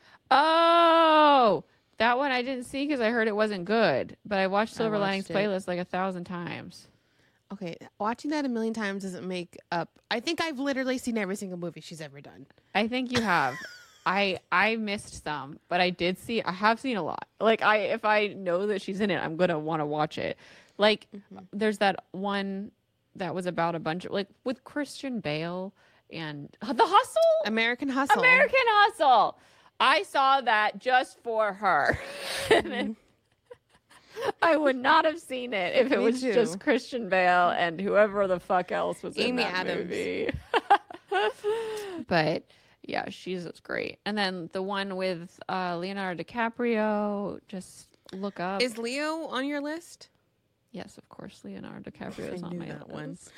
Oh, that one I didn't see because I heard it wasn't good. But I watched I Silver Linings watched it. Playlist like a thousand times. Okay, watching that a million times doesn't make up. I think I've literally seen every single movie she's ever done. I think you have. I I missed some, but I did see. I have seen a lot. Like I, if I know that she's in it, I'm gonna want to watch it. Like Mhm. there's that one that was about a bunch of like with Christian Bale and The Hustle. American Hustle. American Hustle. I saw that just for her. And then I would not have seen it if it Me was too. just Christian Bale and whoever the fuck else was in Amy that Adams. movie. But yeah, she's great. And then the one with uh, Leonardo DiCaprio, just look up. Is Leo on your list? Yes, of course, Leonardo DiCaprio is I on knew my that one. list.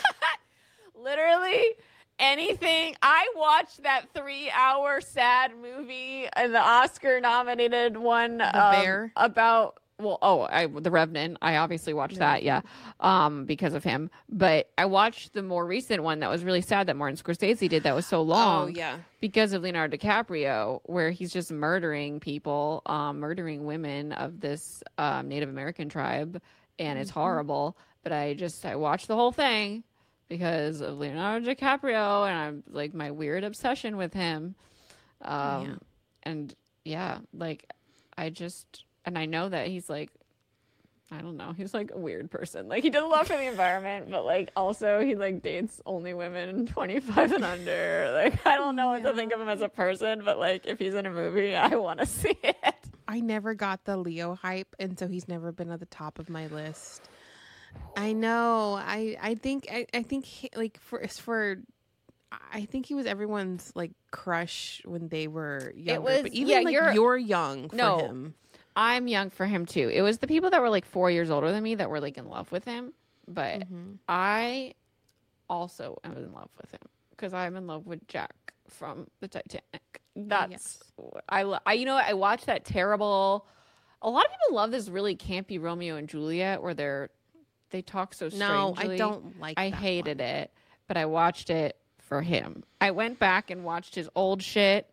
Literally anything. I watched that three-hour sad movie and the Oscar-nominated one The um, Bear? about. Well, oh, I The Revenant. I obviously watched Yeah. that, yeah, um, because of him. But I watched the more recent one that was really sad that Martin Scorsese did. That was so long Oh yeah. because of Leonardo DiCaprio, where he's just murdering people, um, murdering women of this um, Native American tribe, and it's Mhm. horrible. But I just I watched the whole thing because of Leonardo DiCaprio, and I'm like my weird obsession with him. Um, Yeah. and yeah, like I just and I know that he's like. I don't know. He's like a weird person. Like he does a lot for the environment, but like also he like dates only women twenty-five and under. Like I don't know what to think of him as a person, but like if he's in a movie, I want to see it. I never got the Leo hype, and so he's never been at the top of my list. I know. I I think I, I think he, like for for I think he was everyone's like crush when they were younger. was- but even yeah, like you're- you're, young for No. him. I'm young for him too. It was the people that were like four years older than me that were like in love with him, but Mhm. I also am in love with him because I'm in love with Jack from the Titanic. That's Yes. what I, lo- I you know what, I watched that terrible. A lot of people love this really campy Romeo and Juliet where they're they talk so No, strangely. I don't like. I that hated one. it, but I watched it for him. I went back and watched his old shit.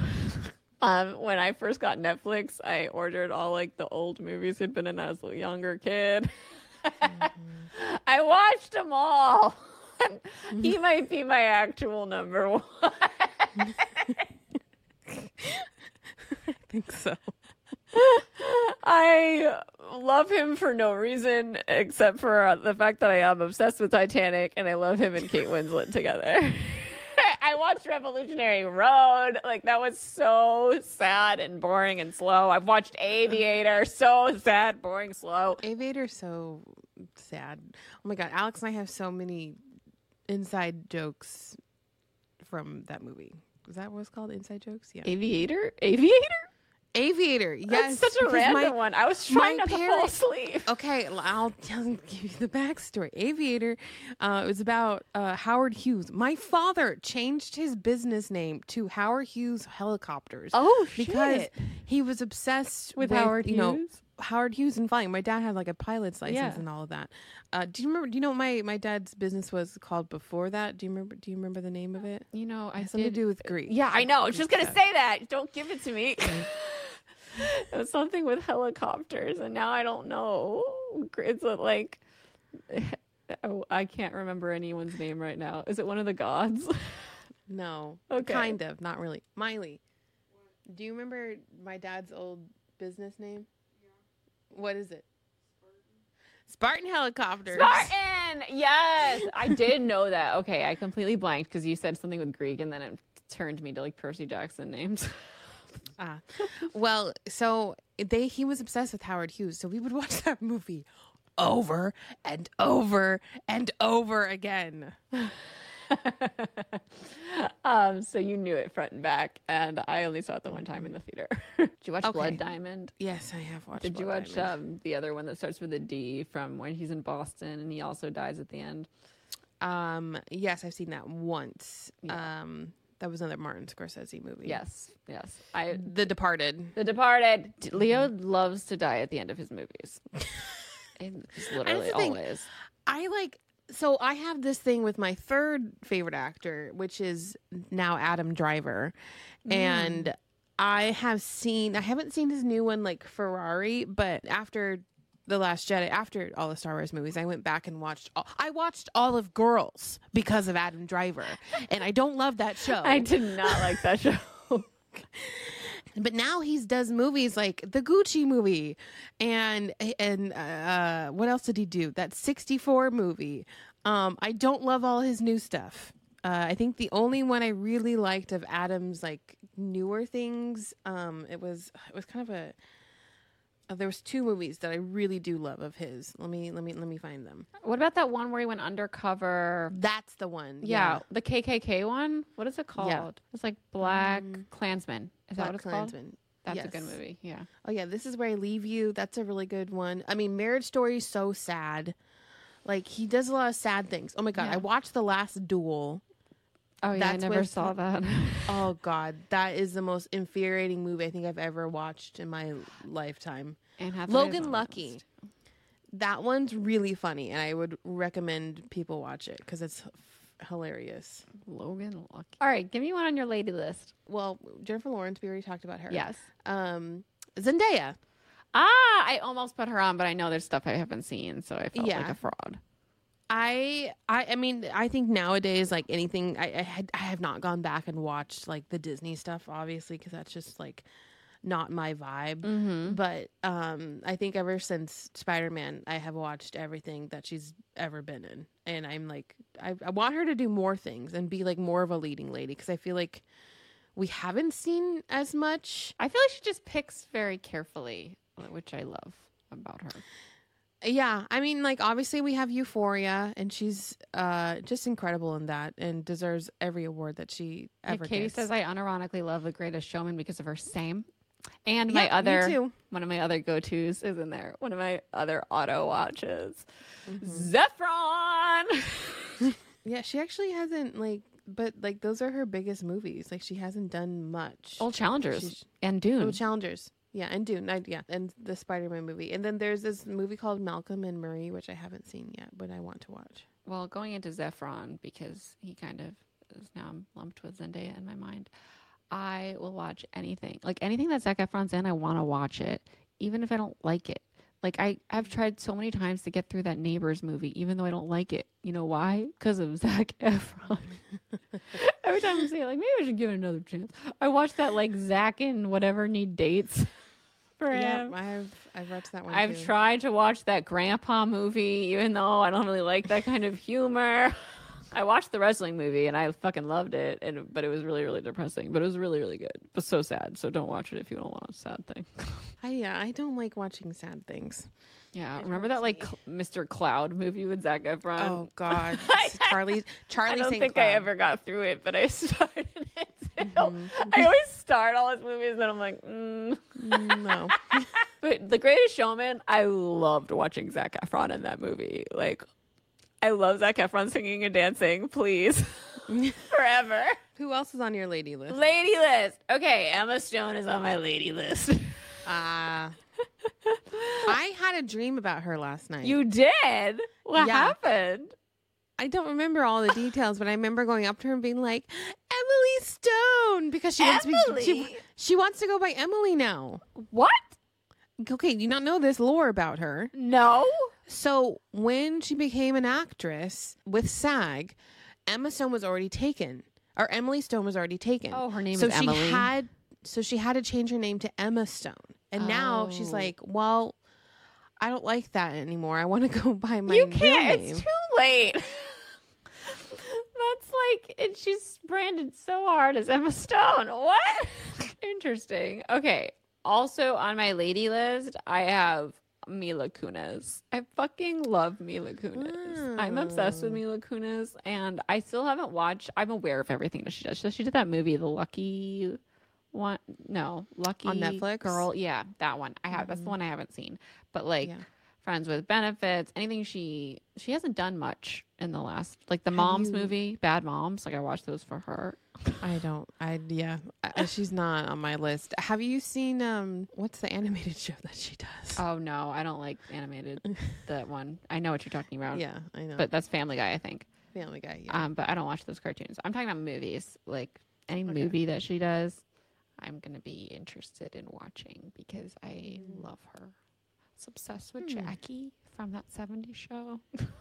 um, when I first got Netflix, I ordered all like the old movies he'd been in as a younger kid. Mm-hmm. I watched them all. He might be my actual number one. I think so. I love him for no reason except for uh, the fact that I am obsessed with Titanic and I love him and Kate Winslet together. I watched Revolutionary Road. Like, that was so sad and boring and slow. I've watched Aviator. So sad, boring, slow. Aviator's so sad. Oh my god, Alex and I have so many inside jokes from that movie. Is that what it's called? Inside jokes? Yeah. Aviator? Aviator? Aviator. Yes. That's such a because random my- one. I was my trying not to fall parents- asleep. Okay, l- I'll tell- give you the backstory. Aviator, uh, it was about uh, Howard Hughes. My father changed his business name to Howard Hughes Helicopters Oh, because shit. he was obsessed With with, Howard you know, Hughes? Howard Hughes and flying. My dad had like a pilot's license Yeah. and all of that. Uh, do you remember? Do you know what my my dad's business was called before that? Do you remember? Do you remember the name of it? You know, It I has something did. to do with Greek. Yeah, I know. I was just going to stuff. say that. Don't give it to me. It was something with helicopters, and now I don't know. It's a, like, oh, I can't remember anyone's name right now. Is it one of the gods? No. Okay. Kind of. Not really. Miley. Do you remember my dad's old business name? Yeah. What is it? Spartan Helicopters. Spartan! Yes! I did know that. Okay, I completely blanked because you said something with Greek, and then it turned me to like Percy Jackson names. Ah, well, so they he was obsessed with Howard Hughes, so we would watch that movie over and over and over again. um, so you knew it front and back, and I only saw it the one time in the theater. Did you watch Okay. Blood Diamond? Yes, I have watched. Did you Blood watch Diamond. um, the other one that starts with a D from when he's in Boston and he also dies at the end? Um, yes, I've seen that once. Yeah. Um, that was another Martin Scorsese movie. Yes, yes. I The Departed. The Departed. Leo loves to die at the end of his movies. And it's literally the thing. always. I like. So I have this thing with my third favorite actor, which is now Adam Driver, and I have seen. I haven't seen his new one, like Ferrari, but after The Last Jedi, after all the Star Wars movies, I went back and watched. All, I watched all of Girls because of Adam Driver, and I don't love that show. I did not like that show. But now he does movies like the Gucci movie, and and uh, what else did he do? That sixty-four movie. Um, I don't love all his new stuff. Uh, I think the only one I really liked of Adam's like newer things, um, it was it was kind of a. Uh, there was two movies that I really do love of his. Let me let me let me find them. What about that one where he went undercover? That's the one. Yeah, Yeah, the K K K one. What is it called? Yeah. It's like Black Um, Klansman. Is that Black what it's called? Klansman. That's Yes. a good movie. Yeah. Oh yeah, This Is Where I Leave You. That's a really good one. I mean, Marriage Story is so sad. Like he does a lot of sad things. Oh my god, Yeah. I watched The Last Duel. Oh yeah, That's I never with- saw that. Oh god, that is the most infuriating movie I think I've ever watched in my lifetime. Anne Hathaway is Logan on my Lucky. list. That one's really funny, and I would recommend people watch it because it's f- hilarious. Logan Lucky. All right, give me one on your lady list. Well, Jennifer Lawrence, we already talked about her. Yes. Um, Zendaya. Ah, I almost put her on, but I know there's stuff I haven't seen, so I felt like Yeah. a fraud. I, I, I mean, I think nowadays, like anything, I, I had, I have not gone back and watched like the Disney stuff, obviously, because that's just like not my vibe. Mm-hmm. But um, I think ever since Spider-Man, I have watched everything that she's ever been in, and I'm like, I, I want her to do more things and be like more of a leading lady because I feel like we haven't seen as much. I feel like she just picks very carefully, which I love about her. Yeah, I mean, like obviously we have Euphoria, and she's uh just incredible in that, and deserves every award that she Like ever Katie gets. says, I unironically love The Greatest Showman because of her same. And my Yeah, me other, too. one of my other go-tos is in there. One of my other auto watches. Mm-hmm. Zephron! Yeah, she actually hasn't like, but like those are her biggest movies. Like she hasn't done much. Old Challengers She's- and Dune. Oh, Challengers. Yeah, and Dune. I, yeah, and the Spider-Man movie. And then there's this movie called Malcolm and Marie, which I haven't seen yet, but I want to watch. Well, going into Zephron, because he kind of is now lumped with Zendaya in my mind, I will watch anything. Like anything that Zac Efron's in, I want to watch it, even if I don't like it. Like I, I've tried so many times to get through that Neighbors movie, even though I don't like it. You know why? Because of Zac Efron. Every time I say like, maybe I should give it another chance. I watch that like Zac and whatever need dates for Yeah, him. I've I've watched that one. I've too. tried to watch that Grandpa movie, even though I don't really like that kind of humor. I watched the wrestling movie and I fucking loved it, and but it was really, really depressing. But it was really, really good, but so sad. So don't watch it if you don't want a sad thing. I yeah, I don't like watching sad things. Yeah, It remember that hurts like me. Cl- Mister Cloud movie with Zac Efron? Oh God, I- Charlie Charlie I don't Saint think Cloud. I ever got through it, but I started it. Too. Mhm. I always start all his movies, and I'm like, mm. Mm, no. But The Greatest Showman, I loved watching Zac Efron in that movie. Like, I love Zac Efron singing and dancing. Please, forever. Who else is on your lady list? Lady list. Okay, Emma Stone is on my lady list. Ah. I had a dream about her last night. You did? What Yeah. happened? I don't remember all the details, but I remember going up to her and being like, Emily Stone, because she wants to be, she, Emily? she wants to go by Emily now. What? Okay, you not know this lore about her. No. So when she became an actress with SAG, Emma Stone was already taken, or Emily Stone was already taken. Oh, her name so is she Emily. had, so she had to change her name to Emma Stone, and now she's Oh. like, well, I don't like that anymore. I want to go by my You real can't. name. It's too late. That's like, and she's branded so hard as Emma Stone. What? Interesting. Okay. Also on my lady list, I have Mila Kunis. I fucking love Mila Kunis. I'm obsessed with Oh. Mila Kunis, and I still haven't watched. I'm aware of everything that she does. So she did that movie, The Lucky One. No, Lucky On Netflix? Girl. Yeah, that one. I have. That's the Mhm. one I haven't seen. But like, Yeah. Friends with Benefits, anything she she hasn't done much in the last, like the Have Moms you- movie, Bad Moms. Like I watched those for her. I don't. I yeah. I, she's not on my list. Have you seen um? What's the animated show that she does? Oh no, I don't like animated. That one. I know what you're talking about. yeah, I know. But that's Family Guy, I think. Family Guy. Yeah. Um, but I don't watch those cartoons. I'm talking about movies. Like any Okay. movie that she does, I'm gonna be interested in watching because I love her. It's obsessed with Hmm. Jackie from that seventies show.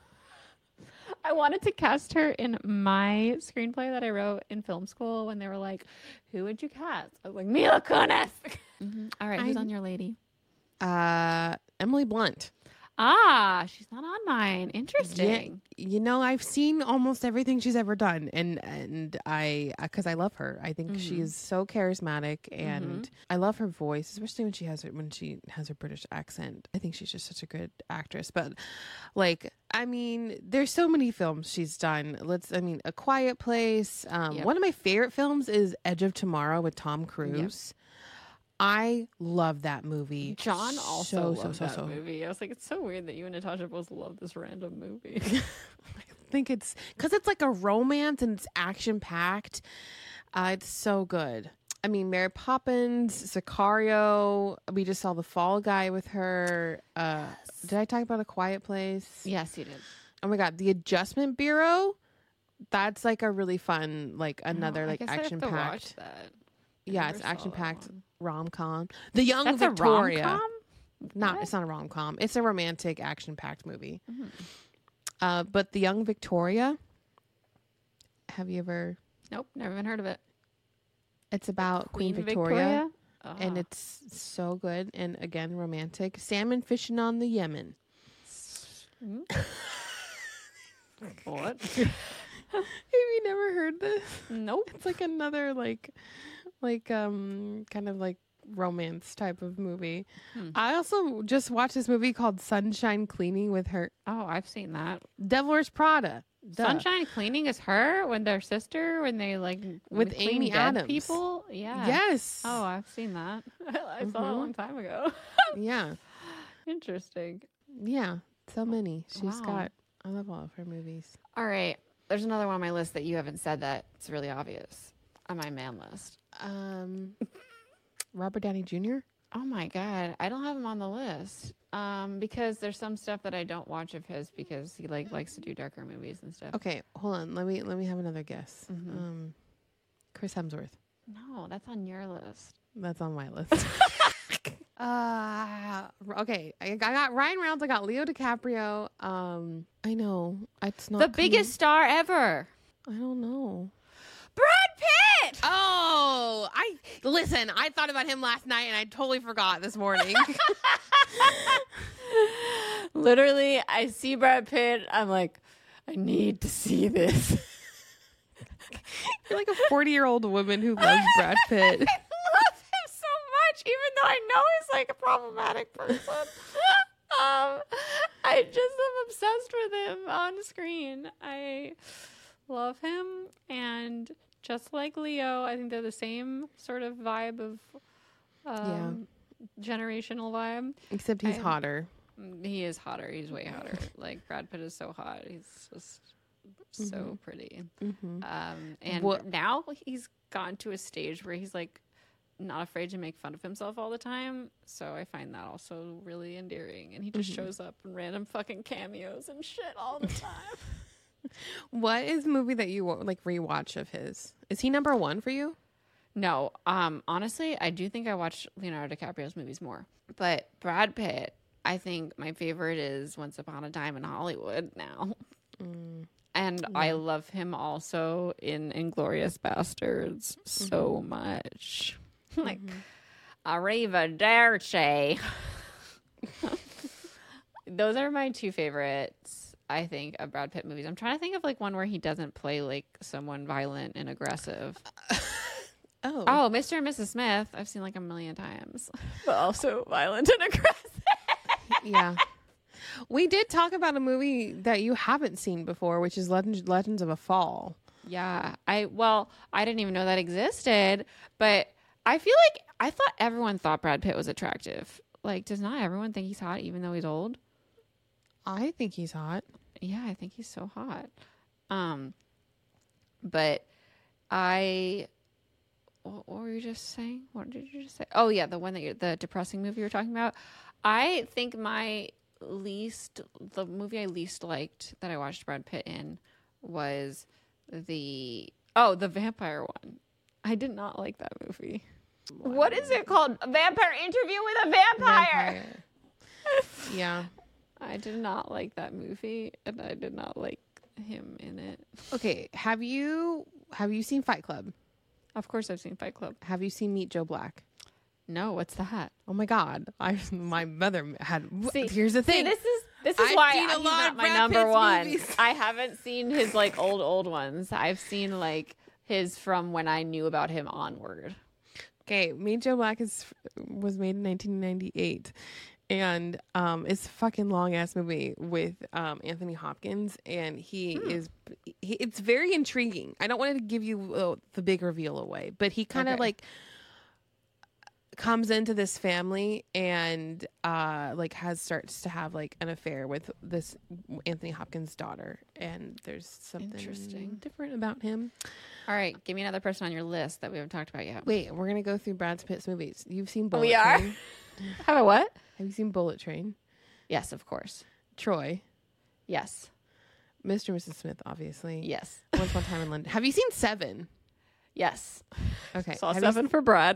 I wanted to cast her in my screenplay that I wrote in film school when they were like, "Who would you cast?" I was like, "Mila Kunis." Mm-hmm. All right, who's I- on your lady? Uh, Emily Blunt. Ah, she's not on mine. Interesting. You know, I've seen almost everything she's ever done, and and I because I love her. I think she Mhm. is so charismatic, and I love her voice, especially when she has her when she has her British accent. I think she's just such a good actress. But like, I mean, there's so many films she's done. Let's, I mean, A Quiet Place. Um, Yep. One of my favorite films is Edge of Tomorrow with Tom Cruise. I love that movie. John also so, loved so, that so. movie. I was like, it's so weird that you and Natasha both love this random movie. I think it's because it's like a romance and it's action packed. Uh, it's so good. I mean, Mary Poppins, Sicario. We just saw The Fall Guy with her. Uh, did I talk about A Quiet Place? Yes, you did. Oh my God, The Adjustment Bureau. That's like a really fun, like another Oh, I like guess I have action to watch packed. that. I Yeah, never it's saw action that packed one. rom com. The Young That's Victoria. a rom-com? Not, What? it's not a rom com. It's a romantic action packed movie. Mhm. Uh, but The Young Victoria. Have you ever? Nope, never even heard of it. It's about Queen, Victoria, and Ah. it's so good. And again, romantic. Salmon fishing on the Yemen. Hmm? What? Have you never heard this? Nope. It's like another like, like um, kind of like romance type of movie. Hmm. I also just watched this movie called Sunshine Cleaning with her Oh, I've seen that. Devil Wears Prada. Duh. Sunshine Cleaning is her when their sister when they like With clean Amy dead Adams. people. Yeah. Yes. Oh, I've seen that. I saw it a Mhm. long time ago. yeah. Interesting. Yeah. So many. She's Wow. got. I love all of her movies. All right. There's another one on my list that you haven't said that it's really obvious on my man list. Um, Robert Downey Junior Oh my god, I don't have him on the list. Um, because there's some stuff that I don't watch of his because he like likes to do darker movies and stuff. Okay, hold on. Let me let me have another guess. Mhm. Um, Chris Hemsworth. No, that's on your list. That's on my list. uh okay. I, I got Ryan Reynolds. I got Leo DiCaprio. Um, I know it's not the coming- biggest star ever. I don't know. Brad Pitt. Oh, I listen. I thought about him last night and I totally forgot this morning. Literally, I see Brad Pitt. I'm like, I need to see this. You're like a forty-year-old woman who loves Brad Pitt. I love him so much, even though I know he's like a problematic person. um, I just am obsessed with him on screen. I love him, and just like Leo, I think they're the same sort of vibe of um, generational vibe. Except he's I- hotter. Mm, He is hotter. He's way hotter. Like Brad Pitt is so hot. He's just so Mhm. pretty. Mm-hmm. Um, and What- now he's gotten to a stage where he's like not afraid to make fun of himself all the time. So I find that also really endearing. And he just Mhm. shows up in random fucking cameos and shit all the time. What is the movie that you like rewatch of his? Is he number one for you? No, um, honestly, I do think I watch Leonardo DiCaprio's movies more. But Brad Pitt, I think my favorite is Once Upon a Time in Hollywood now. Mm. And I love him also in Inglorious Bastards so much. Like, arrivederci. Those are my two favorites. I think, of Brad Pitt movies. I'm trying to think of like one where he doesn't play like someone violent and aggressive. Oh. Oh, Mister and Missus Smith. I've seen like a million times, but also violent and aggressive. Yeah. We did talk about a movie that you haven't seen before, which is Legends, Legends of a Fall. Yeah. I, well, I didn't even know that existed, but I feel like I thought everyone thought Brad Pitt was attractive. Like, does not everyone think he's hot even though he's old? I think he's hot. Yeah, I think he's so hot. Um, but I, what, what were you just saying? What did you just say? Oh yeah, the one that you're, the depressing movie you were talking about. I think my least, the movie I least liked that I watched Brad Pitt in was the, oh, the vampire one. I did not like that movie. What, what is it called? A Vampire Interview with a Vampire. Vampire. Yeah. I did not like that movie, and I did not like him in it. Okay, have you have you seen Fight Club? Of course I've seen Fight Club. Have you seen Meet Joe Black? No, what's that? Oh my God! I my mother had. See, here's the thing. See, this is this is I've why seen a he's lot not of my Brad number Pitt's one. movies. I haven't seen his like old old ones. I've seen like his from when I knew about him onward. Okay, Meet Joe Black is was made in nineteen ninety-eight. And um, it's a fucking long ass movie with um, Anthony Hopkins, and he hmm. is. He, it's very intriguing. I don't want to give you uh, the big reveal away, but he kind of okay. like comes into this family and uh, like has starts to have like an affair with this Anthony Hopkins' daughter, and there's something interesting different about him. All right, give me another person on your list that we haven't talked about yet. Wait, we're gonna go through Brad Pitt's movies. You've seen Bullet we Train. are. Have a what? Have you seen Bullet Train? Yes, of course. Troy. Yes. Mister and Missus Smith, obviously. Yes. Once Upon a Time in London. Have you seen Seven? Yes. Okay. Saw Have Seven you... for Brad.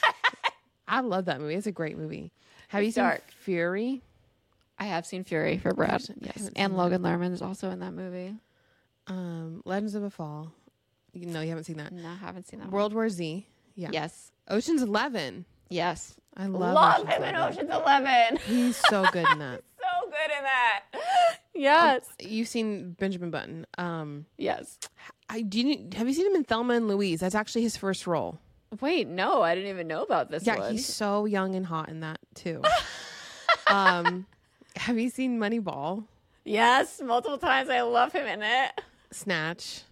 I love that movie. It's a great movie. Have it's you dark. seen Fury? I have seen Fury for Brad. Yes. And Logan Lerman is also in that movie. Um, Legends of a Fall. No, you haven't seen that. No, I haven't seen that. World War Z. Yeah. Yes. Ocean's Eleven. Yes. I love, love Ocean's him in Eleven. Ocean's Eleven. He's so good in that. So good in that. Yes. Um, you've seen Benjamin Button. Um, yes. I do. You, have you seen him in Thelma and Louise? That's actually his first role. Wait, no, I didn't even know about this yeah, one. he's so young and hot in that too. um, have you seen Moneyball? Yes, multiple times. I love him in it. Snatch.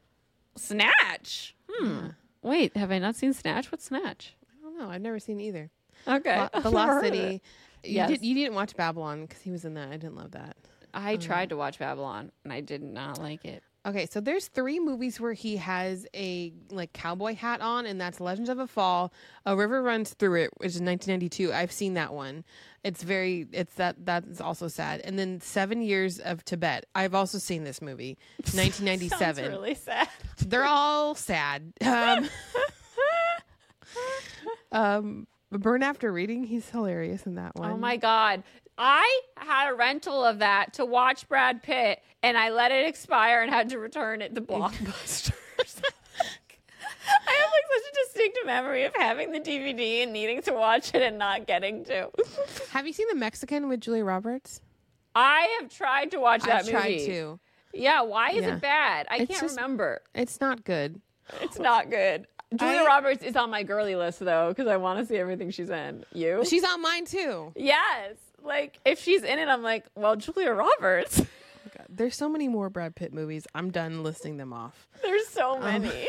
Snatch. Hmm. Yeah. Wait, have I not seen Snatch? What's Snatch? I don't know. I've never seen either. Okay. La- the Lost City. You, yes. did, you didn't watch Babylon because he was in that. I didn't love that. I um, tried to watch Babylon and I did not like it. Okay, so there's three movies where he has a like cowboy hat on, and that's Legends of a Fall, A River Runs Through It, which is nineteen ninety-two. I've seen that one. It's very, it's that, that's also sad. And then Seven Years of Tibet. I've also seen this movie, nineteen ninety-seven. Sounds really sad. They're all sad. Um, um, Burn After Reading, he's hilarious in that one. Oh my God. I had a rental of that to watch Brad Pitt, and I let it expire and had to return it to Blockbusters. I have like such a distinct memory of having the D V D and needing to watch it and not getting to. Have you seen The Mexican with Julia Roberts? I have tried to watch that I've movie. tried to. Yeah, why is Yeah. it bad? I It's can't just- remember. It's not good. It's not good. Julia I- Roberts is on my girly list though, because I want to see everything she's in. You? She's on mine too. Yes. Like if she's in it, I'm like, well, Julia Roberts. Oh God. There's so many more Brad Pitt movies. I'm done listing them off. There's so Um, many.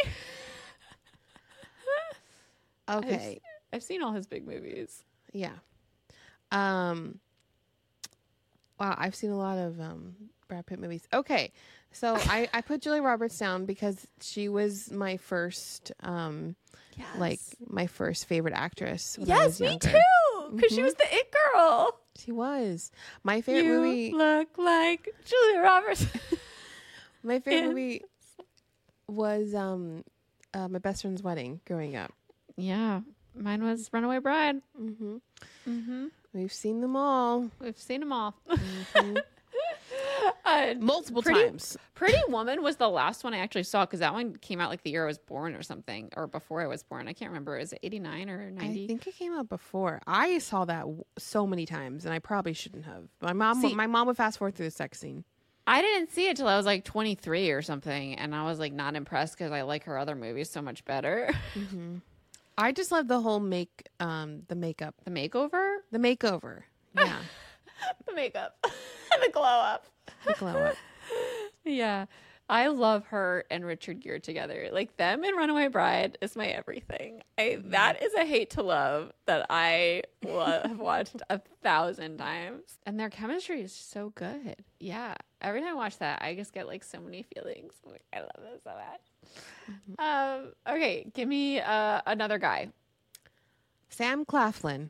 Okay. I've, I've seen all his big movies. Yeah. Um. Wow, I've seen a lot of um, Brad Pitt movies. Okay, so I, I put Julia Roberts down because she was my first, um, Yes. like my first favorite actress. When I Yes, was me younger. too. Because she Mhm. was the it girl. She was my favorite You movie. look like Julia Roberts. My favorite Yeah. movie was um, uh, My Best Friend's Wedding. Growing up, Yeah, mine was Runaway Bride. mm-hmm. Mm-hmm. We've seen them all We've seen them all. Mhm. uh, multiple Pretty- times. Pretty Woman was the last one I actually saw because that one came out like the year I was born or something, or before I was born. I can't remember. Is it eighty-nine or ninety? I think it came out before. I saw that w- so many times, and I probably shouldn't have. My mom, See- my mom would fast forward through the sex scene. I didn't see it till I was like twenty-three or something, and I was like not impressed because I like her other movies so much better. Mm-hmm. I just love the whole make, um, the makeup, The makeover, the makeover. Yeah, the makeup, the glow up, the glow up. Yeah, I love her and Richard Gere together. Like them in Runaway Bride is my everything. I that is a hate to love that I will have watched a thousand times, and their chemistry is so good. Yeah, every time I watch that, I just get like so many feelings. I'm like, I love this so much. Um, okay, give me uh, another guy. Sam Claflin.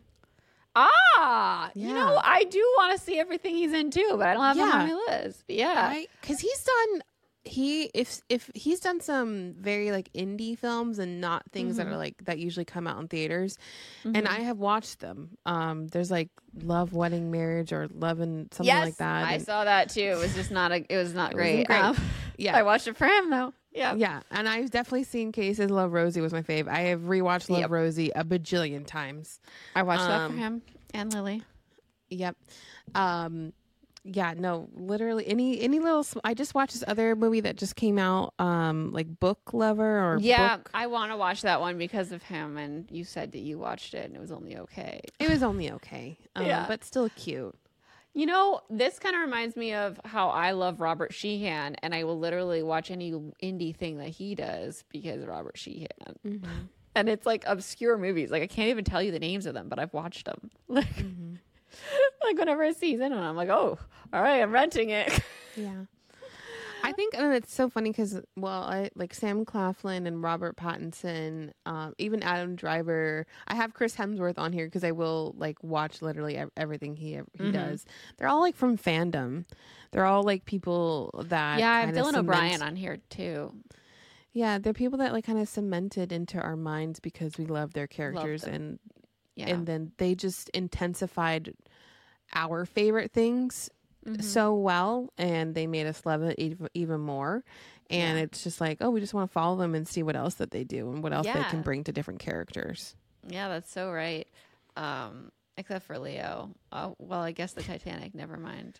Ah, you Yeah. know, I do want to see everything he's in too, but I don't have him Yeah. on my list. But yeah, Because he's done he if if he's done some very like indie films and not things that Mhm. are like that usually come out in theaters, Mhm. and I have watched them. Um, there's like Love, Wedding, Marriage, or Love and something yes, like that. I and- saw that too. It was just not a. It was not It great. wasn't great. Um, Yeah. I watched it for him though. Yeah. Yeah, and I've definitely seen cases. Love Rosie was my fave. I have rewatched Love Yep. Rosie a bajillion times. I watched that Um, for him and Lily. Yep. Um, yeah, no, literally any any little. sm- I just watched this other movie that just came out, um, like Book Lover or Yeah, Book. I want to watch that one because of him. And you said that you watched it and it was only okay. It was only okay, um, Yeah. but still cute. You know, this kind of reminds me of how I love Robert Sheehan, and I will literally watch any indie thing that he does because of Robert Sheehan. Mm-hmm. And it's like obscure movies. Like I can't even tell you the names of them, but I've watched them. Like, Mm-hmm. like whenever I see in one, I'm like, oh, all right, I'm renting it. Yeah. I think and it's so funny because, well, I like Sam Claflin and Robert Pattinson, um, even Adam Driver. I have Chris Hemsworth on here because I will like watch literally ev- everything he ev- he Mhm. does. They're all like from fandom. They're all like people that Yeah, I have kinda Dylan cement- O'Brien on here too. Yeah, they're people that like kind of cemented into our minds because we love their characters, them. and Yeah. and then they just intensified our favorite things Mhm. so well, and they made us love it even, even more. And Yeah. it's just like, oh, we just want to follow them and see what else that they do and what else they Yeah. can bring to different characters. Yeah, that's so right. Um, except for Leo. Oh, well, I guess the Titanic. Never mind.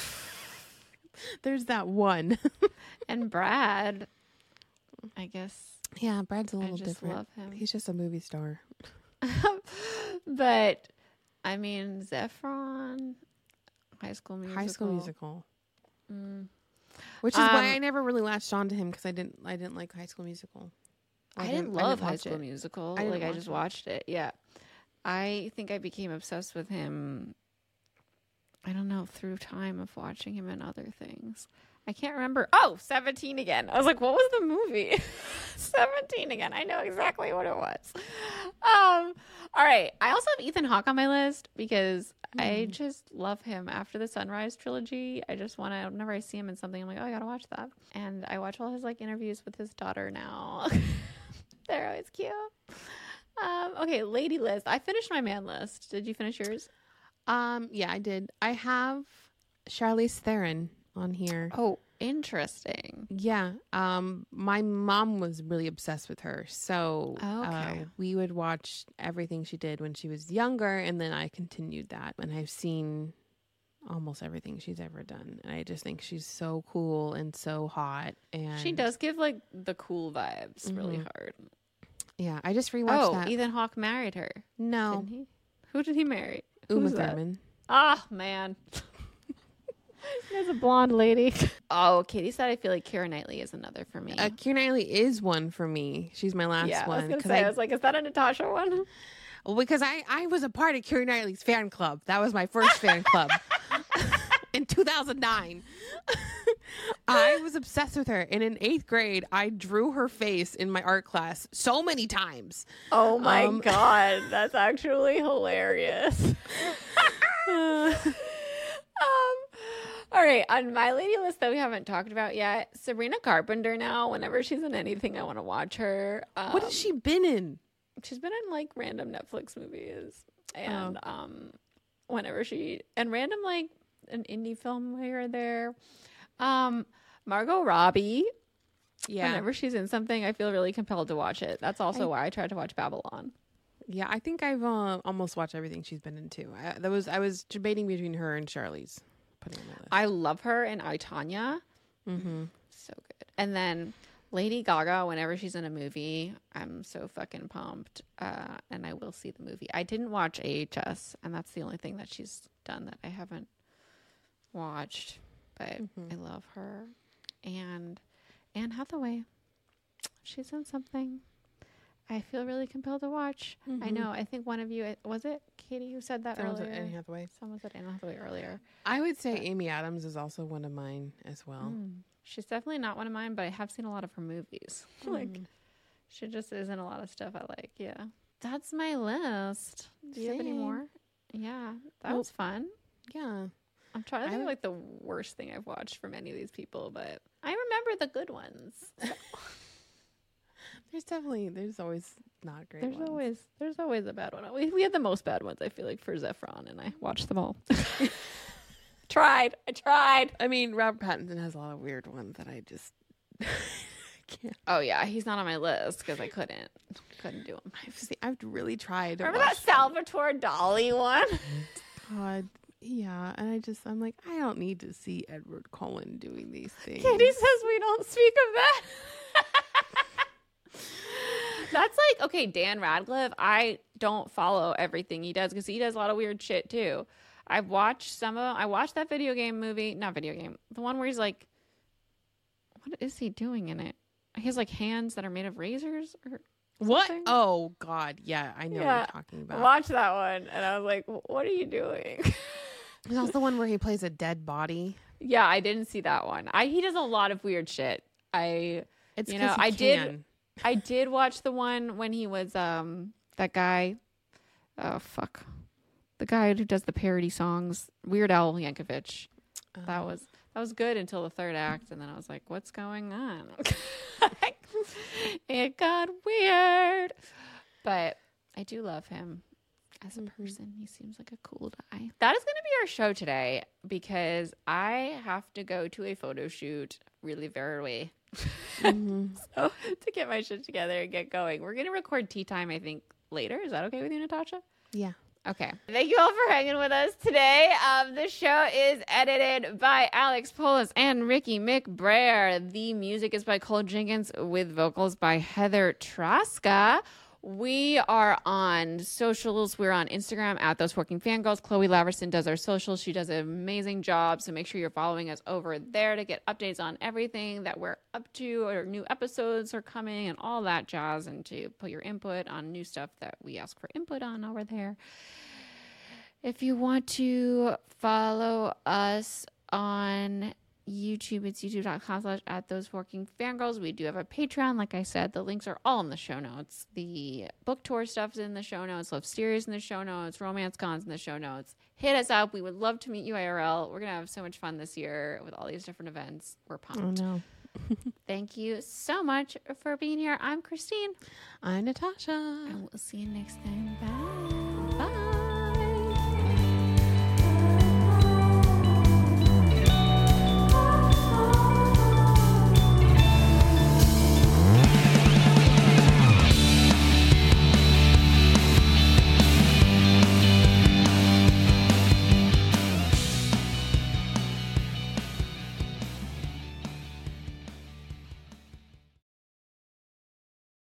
There's that one. And Brad. I guess Yeah, Brad's a I little just different. love him. He's just a movie star. But I mean, Zephron, High School Musical. High School Musical, Mm. which is why Um, I never really latched on to him because I didn't I didn't like High School Musical. I didn't love High watch School it. Musical. I didn't Like I watch just it. watched it. Yeah. I think I became obsessed with him. I don't know, through time of watching him in other things. I can't remember. Oh, seventeen again. I was like, what was the movie? seventeen again. I know exactly what it was. Um, all right. I also have Ethan Hawke on my list because I Mm. just love him after the Sunrise trilogy. I just want to, whenever I see him in something, I'm like, oh, I got to watch that. And I watch all his like interviews with his daughter now. They're always cute. Um, okay, lady list. I finished my man list. Did you finish yours? Um, yeah, I did. I have Charlize Theron on here. Oh, interesting. Yeah. Um, my mom was really obsessed with her. So uh, Okay. we would watch everything she did when she was younger, and then I continued that. And I've seen almost everything she's ever done. And I just think she's so cool and so hot. And She does give like the cool vibes really Mhm. hard. Yeah, I just rewatched Oh, that. Ethan Hawke married her. no, Didn't he? Who did he marry? Uma Who's that? Thurman. Ah, man. There's a blonde lady. Oh, Katie said I feel like Keira Knightley is another for me. Uh, Keira Knightley is one for me. She's my last yeah, I was one. gonna 'cause say. I, I- was like, is that a Natasha one? Well, because I, I was a part of Keira Knightley's fan club. That was my first fan club in two thousand nine. I was obsessed with her. And in eighth grade, I drew her face in my art class so many times. Oh my Um, god, that's actually hilarious. um, all right, on my lady list that we haven't talked about yet, Sabrina Carpenter. Now, whenever she's in anything, I want to watch her. Um, What has she been in? She's been in like random Netflix movies, Oh. and um, whenever she and random like an indie film here or there. Um, Margot Robbie. Yeah. Whenever she's in something, I feel really compelled to watch it. That's also I- why I tried to watch Babylon. Yeah, I think I've uh, almost watched everything she's been in too. I, that was I was debating between her and Charlize, putting on my list. I love her in I, Tonya. Mm-hmm. So good. And then Lady Gaga, whenever she's in a movie, I'm so fucking pumped. Uh, and I will see the movie. I didn't watch A H S, and that's the only thing that she's done that I haven't watched. But Mhm. I love her. And Anne Hathaway, she's in something I feel really compelled to watch. I Mhm. know. I think one of you, was it Katie who said that Someone said earlier? Anne Hathaway. Someone said Anne Hathaway earlier. I would say But- Amy Adams is also one of mine as well. Mm. She's definitely not one of mine, but I have seen a lot of her movies. Like, Mm. she just is in a lot of stuff I like. Yeah. That's my list. Do you have any Same. more? Yeah. That Well, was fun. Yeah. I'm trying to I think of would- like the worst thing I've watched from any of these people, but I remember the good ones. So There's definitely, there's always not great there's ones. always there's always a bad one. We we had the most bad ones, I feel like, for Zephron, and I watched them all. tried. I tried. I mean, Robert Pattinson has a lot of weird ones that I just can't. Oh yeah, he's not on my list because I couldn't couldn't do him. I've, seen, I've really tried to Remember that watch Salvatore Dali one? God, yeah, and I just, I'm like, I don't need to see Edward Cullen doing these things. Katie says we don't speak of that. That's like, okay, Dan Radcliffe, I don't follow everything he does because he does a lot of weird shit too. I've watched some of I watched that video game movie, not video game, the one where he's like, what is he doing in it? He has like hands that are made of razors or What? something. Oh God, yeah, I know what Yeah. you're talking about. Watch that one. And I was like, what are you doing? There's also the one where he plays a dead body. Yeah, I didn't see that one. I he does a lot of weird shit. I It's You 'cause know, he I did- can. I did watch the one when he was um that guy. Oh fuck, the guy who does the parody songs, Weird Al Yankovic. That Uh, was that was good until the third act, and then I was like, what's going on? It got weird, but I do love him as a Mhm. person. He seems like a cool guy. That is going to be our show today because I have to go to a photo shoot really very mhm. so to get my shit together and get going. We're gonna record tea time, I think, later. Is that okay with you, Natasha? Yeah. Okay. Thank you all for hanging with us today. Um, the show is edited by Alex Polis and Ricky McBrayer. The music is by Cole Jenkins with vocals by Heather Traska. We are on socials. We're on Instagram at Those Working Fangirls. Chloe Laverson does our socials. She does an amazing job. So make sure you're following us over there to get updates on everything that we're up to, or new episodes are coming and all that jazz, and to put your input on new stuff that we ask for input on over there. If you want to follow us on YouTube, it's youtube.com slash at those working fangirls. We do have a Patreon. Like I said, the links are all in the show notes. The book tour stuff's in the show notes. Love Series in the show notes. Romance Cons in the show notes. Hit us up. We would love to meet you I R L. We're going to have so much fun this year with all these different events. We're Oh pumped. no. Thank you so much for being here. I'm Christine. I'm Natasha. And we'll see you next time. Bye. Bye.